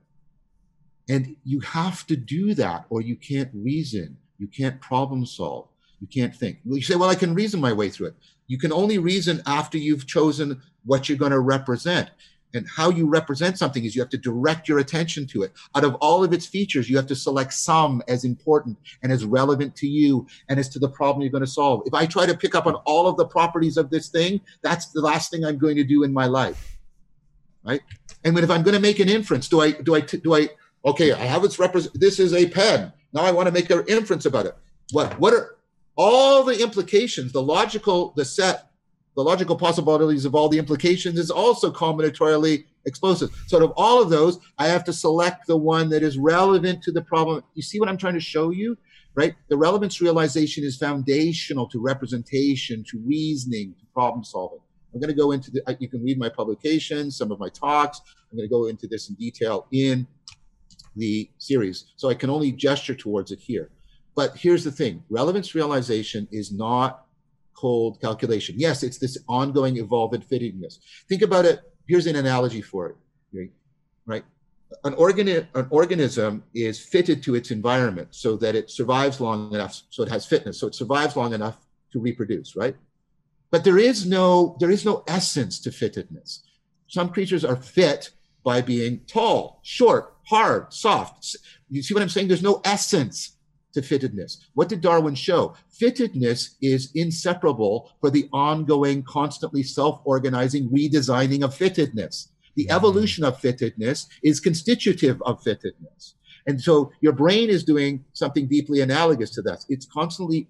And you have to do that or you can't reason, you can't problem solve, you can't think. You say, well, I can reason my way through it. You can only reason after you've chosen what you're going to represent. And how you represent something is you have to direct your attention to it. Out of all of its features, you have to select some as important and as relevant to you and as to the problem you're going to solve. If I try to pick up on all of the properties of this thing, that's the last thing I'm going to do in my life, right? And when if I'm going to make an inference, do I, do I, do I, okay, I have its represent, this is a pen. Now I want to make an inference about it. What, what are all the implications, the logical, the set, the logical possibilities of all the implications is also combinatorially explosive. So out of all of those, I have to select the one that is relevant to the problem. You see what I'm trying to show you, right? The relevance realization is foundational to representation, to reasoning, to problem solving. I'm going to go into the, you can read my publications, some of my talks. I'm going to go into this in detail in the series. So I can only gesture towards it here. But here's the thing, relevance realization is not cold calculation. Yes, it's this ongoing evolved fittingness. Think about it. Here's an analogy for it, right? right? An, organi an organism is fitted to its environment so that it survives long enough, so it has fitness, so it survives long enough to reproduce, right? But there is no, there is no essence to fittedness. Some creatures are fit by being tall, short, hard, soft. You see what I'm saying? There's no essence to fittedness. What did Darwin show? Fittedness is inseparable for the ongoing, constantly self-organizing redesigning of fittedness. The mm-hmm. evolution of fittedness is constitutive of fittedness. And so your brain is doing something deeply analogous to that. It's constantly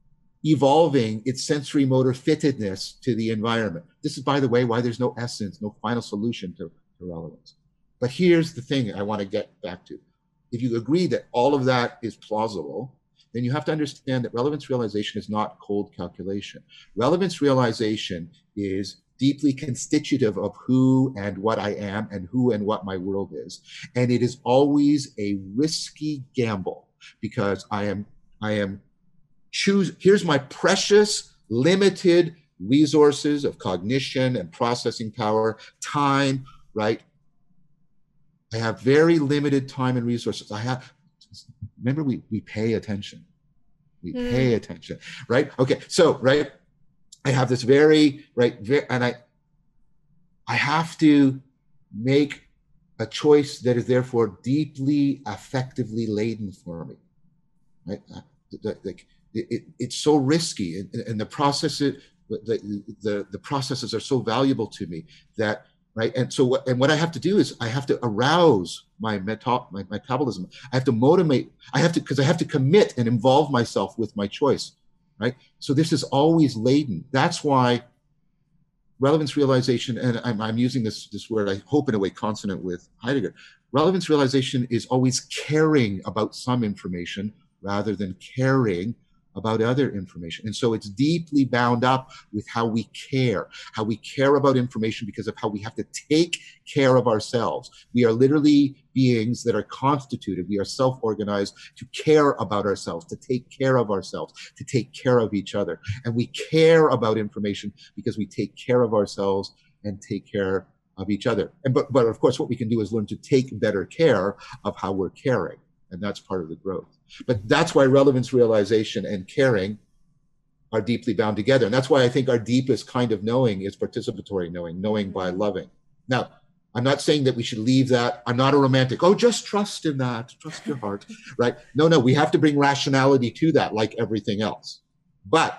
evolving its sensory motor fittedness to the environment. This is, by the way, why there's no essence, no final solution to, to relevance. But here's the thing I want to get back to. If you agree that all of that is plausible, then you have to understand that relevance realization is not cold calculation. Relevance realization is deeply constitutive of who and what I am and who and what my world is. And it is always a risky gamble because I am, I am choose, here's my precious, limited resources of cognition and processing power, time, right? I have very limited time and resources. I have, remember, we, we pay attention. We mm. pay attention, right? Okay, so, right, I have this very, right, very, and I, I have to make a choice that is therefore deeply affectively laden for me, right? Like, it, it, it's so risky, and, and the process, it, the, the, the processes are so valuable to me that, right? And so what, and what I have to do is I have to arouse my, meta, my metabolism. I have to motivate, I have to, because I have to commit and involve myself with my choice, right? So this is always laden. That's why relevance realization, and I'm, I'm using this, this word, I hope in a way consonant with Heidegger, relevance realization is always caring about some information rather than caring about other information. And so it's deeply bound up with how we care, how we care about information because of how we have to take care of ourselves. We are literally beings that are constituted, we are self-organized to care about ourselves, to take care of ourselves, to take care of each other. And we care about information because we take care of ourselves and take care of each other. And but, but of course, what we can do is learn to take better care of how we're caring. And that's part of the growth. But that's why relevance realization and caring are deeply bound together. And that's why I think our deepest kind of knowing is participatory knowing, knowing by loving. Now, I'm not saying that we should leave that. I'm not a romantic. Oh, just trust in that. Trust your heart, right? No, no, we have to bring rationality to that like everything else. But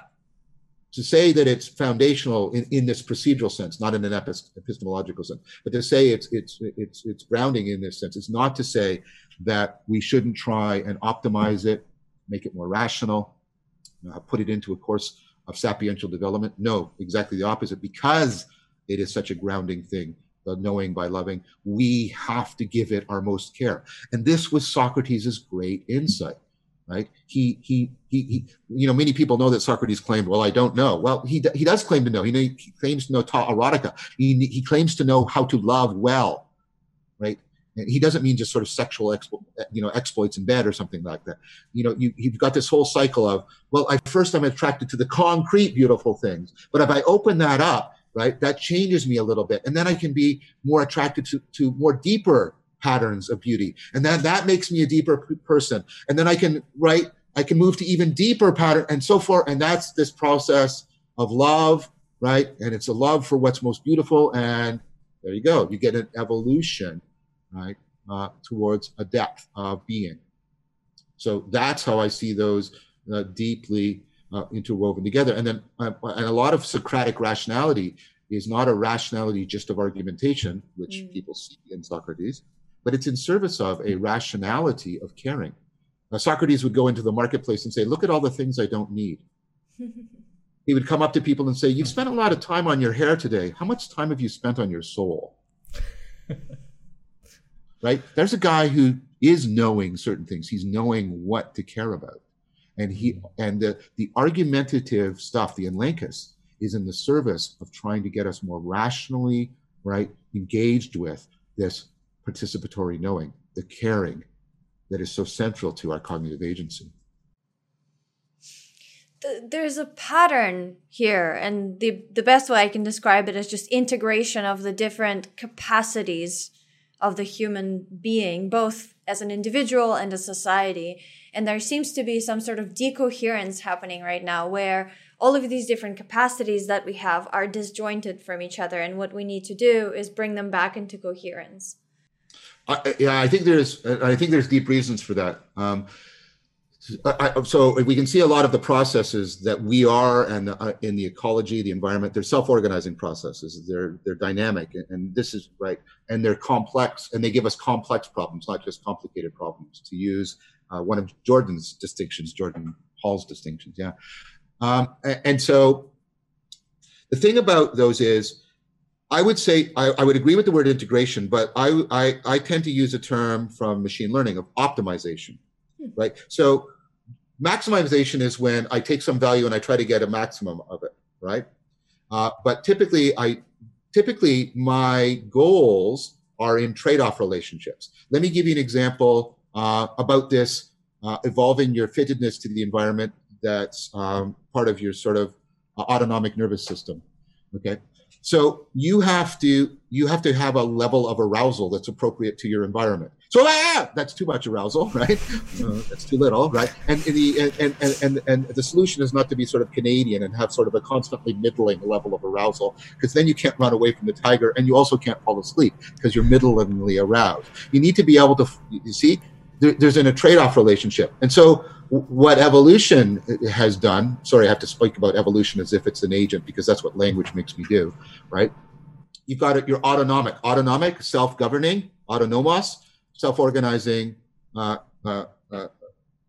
to say that it's foundational in, in this procedural sense, not in an epistemological sense, but to say it's, it's, it's, it's grounding in this sense, it's not to say that we shouldn't try and optimize it, make it more rational, uh, put it into a course of sapiential development. No, exactly the opposite. Because it is such a grounding thing, the knowing by loving, we have to give it our most care. And this was Socrates' great insight, right? He, he, he, he, you know, many people know that Socrates claimed, well, I don't know. Well, he, he does claim to know. He, he claims to know ta erotica. He, he claims to know how to love well, right? And he doesn't mean just sort of sexual, expo you know, exploits in bed or something like that. You know, you, you've got this whole cycle of, well, at first I'm attracted to the concrete, beautiful things. But if I open that up, right, that changes me a little bit. And then I can be more attracted to, to more deeper patterns of beauty. And then that makes me a deeper person. And then I can, right, I can move to even deeper pattern and so forth. And that's this process of love, right? And it's a love for what's most beautiful. And there you go. You get an evolution, right, uh, towards a depth of being. So that's how I see those uh, deeply uh, interwoven together. And then uh, and a lot of Socratic rationality is not a rationality just of argumentation, which mm. people see in Socrates, but it's in service of a rationality of caring. Uh, Socrates would go into the marketplace and say, look at all the things I don't need. He would come up to people and say, you've spent a lot of time on your hair today. How much time have you spent on your soul? Right? There's a guy who is knowing certain things. He's knowing what to care about. And he and the, the argumentative stuff, the enlankus, is in the service of trying to get us more rationally, right, engaged with this participatory knowing, the caring that is so central to our cognitive agency. There's a pattern here, and the, the best way I can describe it is just integration of the different capacities of the human being, both as an individual and a society. And there seems to be some sort of decoherence happening right now where all of these different capacities that we have are disjointed from each other. And what we need to do is bring them back into coherence. I, yeah, I think there's, I think there's deep reasons for that. Um, I, so we can see a lot of the processes that we are and uh, in the ecology, the environment, they're self-organizing processes. They're they're dynamic, and, and this is right, and they're complex, and they give us complex problems, not just complicated problems. To use uh, one of Jordan's distinctions, Jordan Hall's distinctions, yeah. Um, and, and so the thing about those is, I would say I, I would agree with the word integration, but I, I I tend to use a term from machine learning of optimization. Right. So maximization is when I take some value and I try to get a maximum of it. Right. Uh, but typically, I typically my goals are in trade-off relationships. Let me give you an example uh, about this uh, evolving your fittedness to the environment. That's um, part of your sort of uh, autonomic nervous system. Okay. So you have to you have to have a level of arousal that's appropriate to your environment. So ah, that's too much arousal, right? Uh, that's too little, right? And the and, and and and the solution is not to be sort of Canadian and have sort of a constantly middling level of arousal, because then you can't run away from the tiger, and you also can't fall asleep because you're middlingly aroused. You need to be able to, you see, there, there's in a trade-off relationship, and so what evolution has done, sorry, I have to speak about evolution as if it's an agent because that's what language makes me do, right? You've got it, your autonomic, autonomic, self-governing, autonomos, self-organizing uh, uh, uh,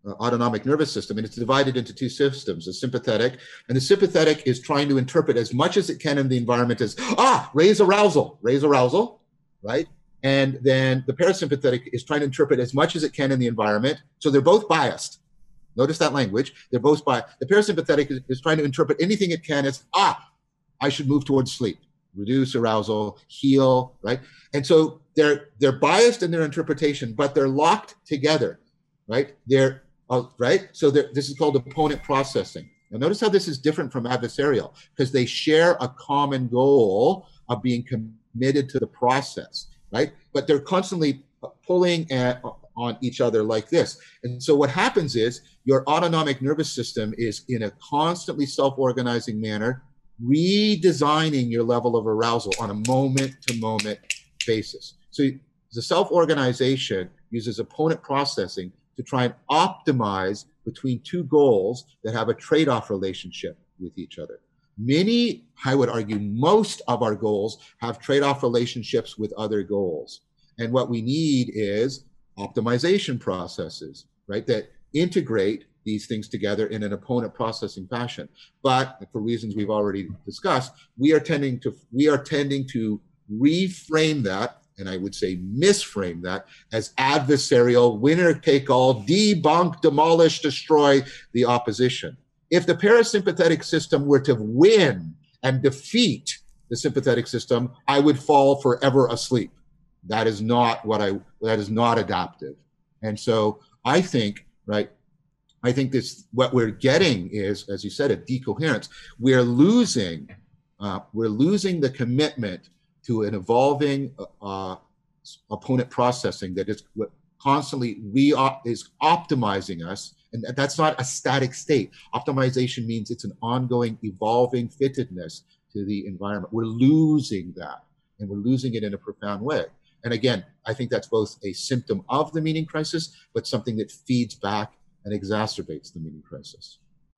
uh, autonomic nervous system, and it's divided into two systems, the sympathetic, and the sympathetic is trying to interpret as much as it can in the environment as, ah, raise arousal, raise arousal, right? And then the parasympathetic is trying to interpret as much as it can in the environment. So they're both biased. Notice that language. They're both biased. The parasympathetic is, is trying to interpret anything it can as, ah, I should move towards sleep, reduce arousal, heal, right? And so they're they're biased in their interpretation, but they're locked together, right? They're uh, right. So this is called opponent processing. Now notice how this is different from adversarial, because they share a common goal of being committed to the process, right? But they're constantly pulling at, on each other like this. And so what happens is your autonomic nervous system is in a constantly self-organizing manner, redesigning your level of arousal on a moment-to-moment basis. So the self-organization uses opponent processing to try and optimize between two goals that have a trade-off relationship with each other. Many, I would argue, most of our goals have trade-off relationships with other goals. And what we need is optimization processes, right, that integrate these things together in an opponent processing fashion. But for reasons we've already discussed, we are tending to we are tending to reframe that, and I would say misframe that, as adversarial, winner take all, debunk, demolish, destroy the opposition. If the parasympathetic system were to win and defeat the sympathetic system, I would fall forever asleep. That is not what I, that is not adaptive. And so I think, right, I think this, what we're getting is, as you said, a decoherence. We're losing, uh, we're losing the commitment to an evolving uh, opponent processing that is constantly re is optimizing us, and that's not a static state. Optimization means it's an ongoing, evolving fittedness to the environment. We're losing that, and we're losing it in a profound way. And again, I think that's both a symptom of the meaning crisis, but something that feeds back and exacerbates the meaning crisis.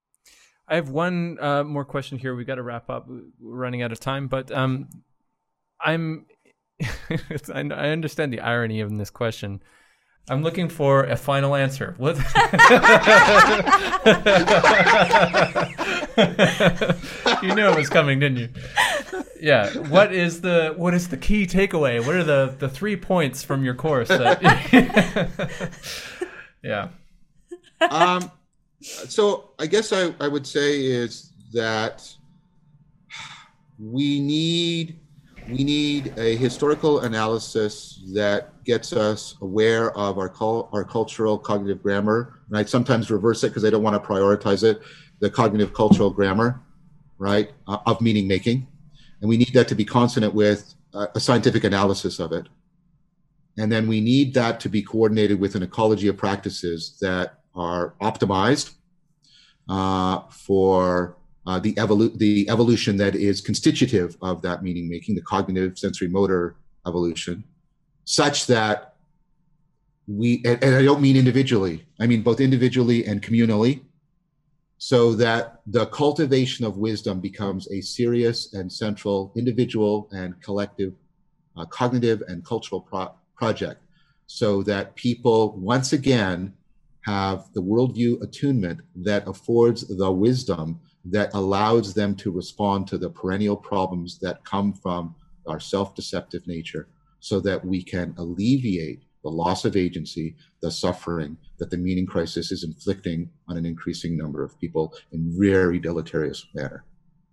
I have one uh, more question here. We got to wrap up. We're running out of time, but um, I'm I understand the irony of this question. I'm looking for a final answer. What? You knew it was coming, didn't you? Yeah. What is the what is the key takeaway? What are the, the three points from your course? That... yeah. Um. So I guess I, I would say is that we need we need a historical analysis that gets us aware of our cul- our cultural cognitive grammar. And I sometimes reverse it because I don't want to prioritize it. The cognitive cultural grammar, right, uh, of meaning making, and we need that to be consonant with uh, a scientific analysis of it. And then we need that to be coordinated with an ecology of practices that are optimized uh, for uh, the, evolu- the evolution that is constitutive of that meaning making, the cognitive sensory motor evolution, such that we, and, and I don't mean individually, I mean both individually and communally, so that the cultivation of wisdom becomes a serious and central individual and collective uh, cognitive and cultural pro- project, so that people once again have the worldview attunement that affords the wisdom that allows them to respond to the perennial problems that come from our self-deceptive nature, so that we can alleviate the loss of agency, the suffering that the meaning crisis is inflicting on an increasing number of people in very deleterious manner.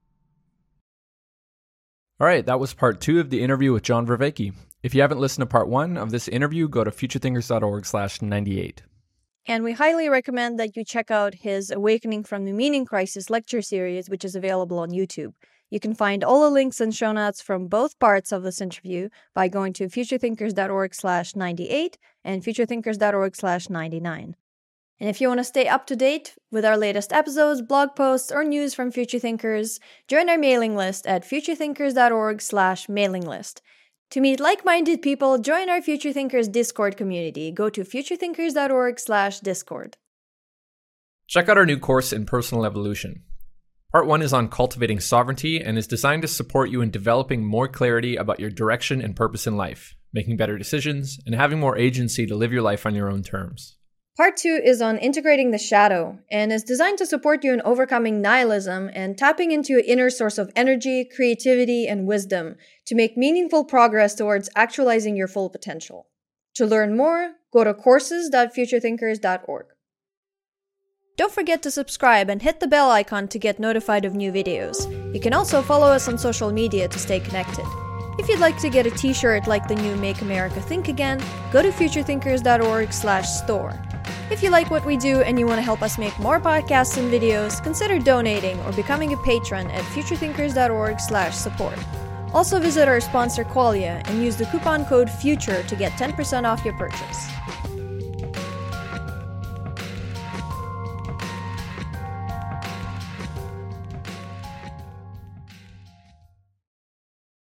All right, that was part two of the interview with John Vervaeke. If you haven't listened to part one of this interview, go to futurethinkers.org slash 98. And we highly recommend that you check out his Awakening from the Meaning Crisis lecture series, which is available on YouTube. You can find all the links and show notes from both parts of this interview by going to futurethinkers.org slash 98 and futurethinkers.org slash 99. And if you want to stay up to date with our latest episodes, blog posts, or news from Future Thinkers, join our mailing list at futurethinkers.org slash mailing list. To meet like-minded people, join our Future Thinkers Discord community. Go to futurethinkers.org slash Discord. Check out our new course in personal evolution. Part one is on cultivating sovereignty and is designed to support you in developing more clarity about your direction and purpose in life, making better decisions, and having more agency to live your life on your own terms. Part two is on integrating the shadow and is designed to support you in overcoming nihilism and tapping into your inner source of energy, creativity, and wisdom to make meaningful progress towards actualizing your full potential. To learn more, go to courses dot future thinkers dot org. Don't forget to subscribe and hit the bell icon to get notified of new videos. You can also follow us on social media to stay connected. If you'd like to get a t-shirt like the new Make America Think Again, go to future thinkers dot org slash store. If you like what we do and you want to help us make more podcasts and videos, consider donating or becoming a patron at future thinkers dot org slash support. Also visit our sponsor Qualia and use the coupon code FUTURE to get ten percent off your purchase.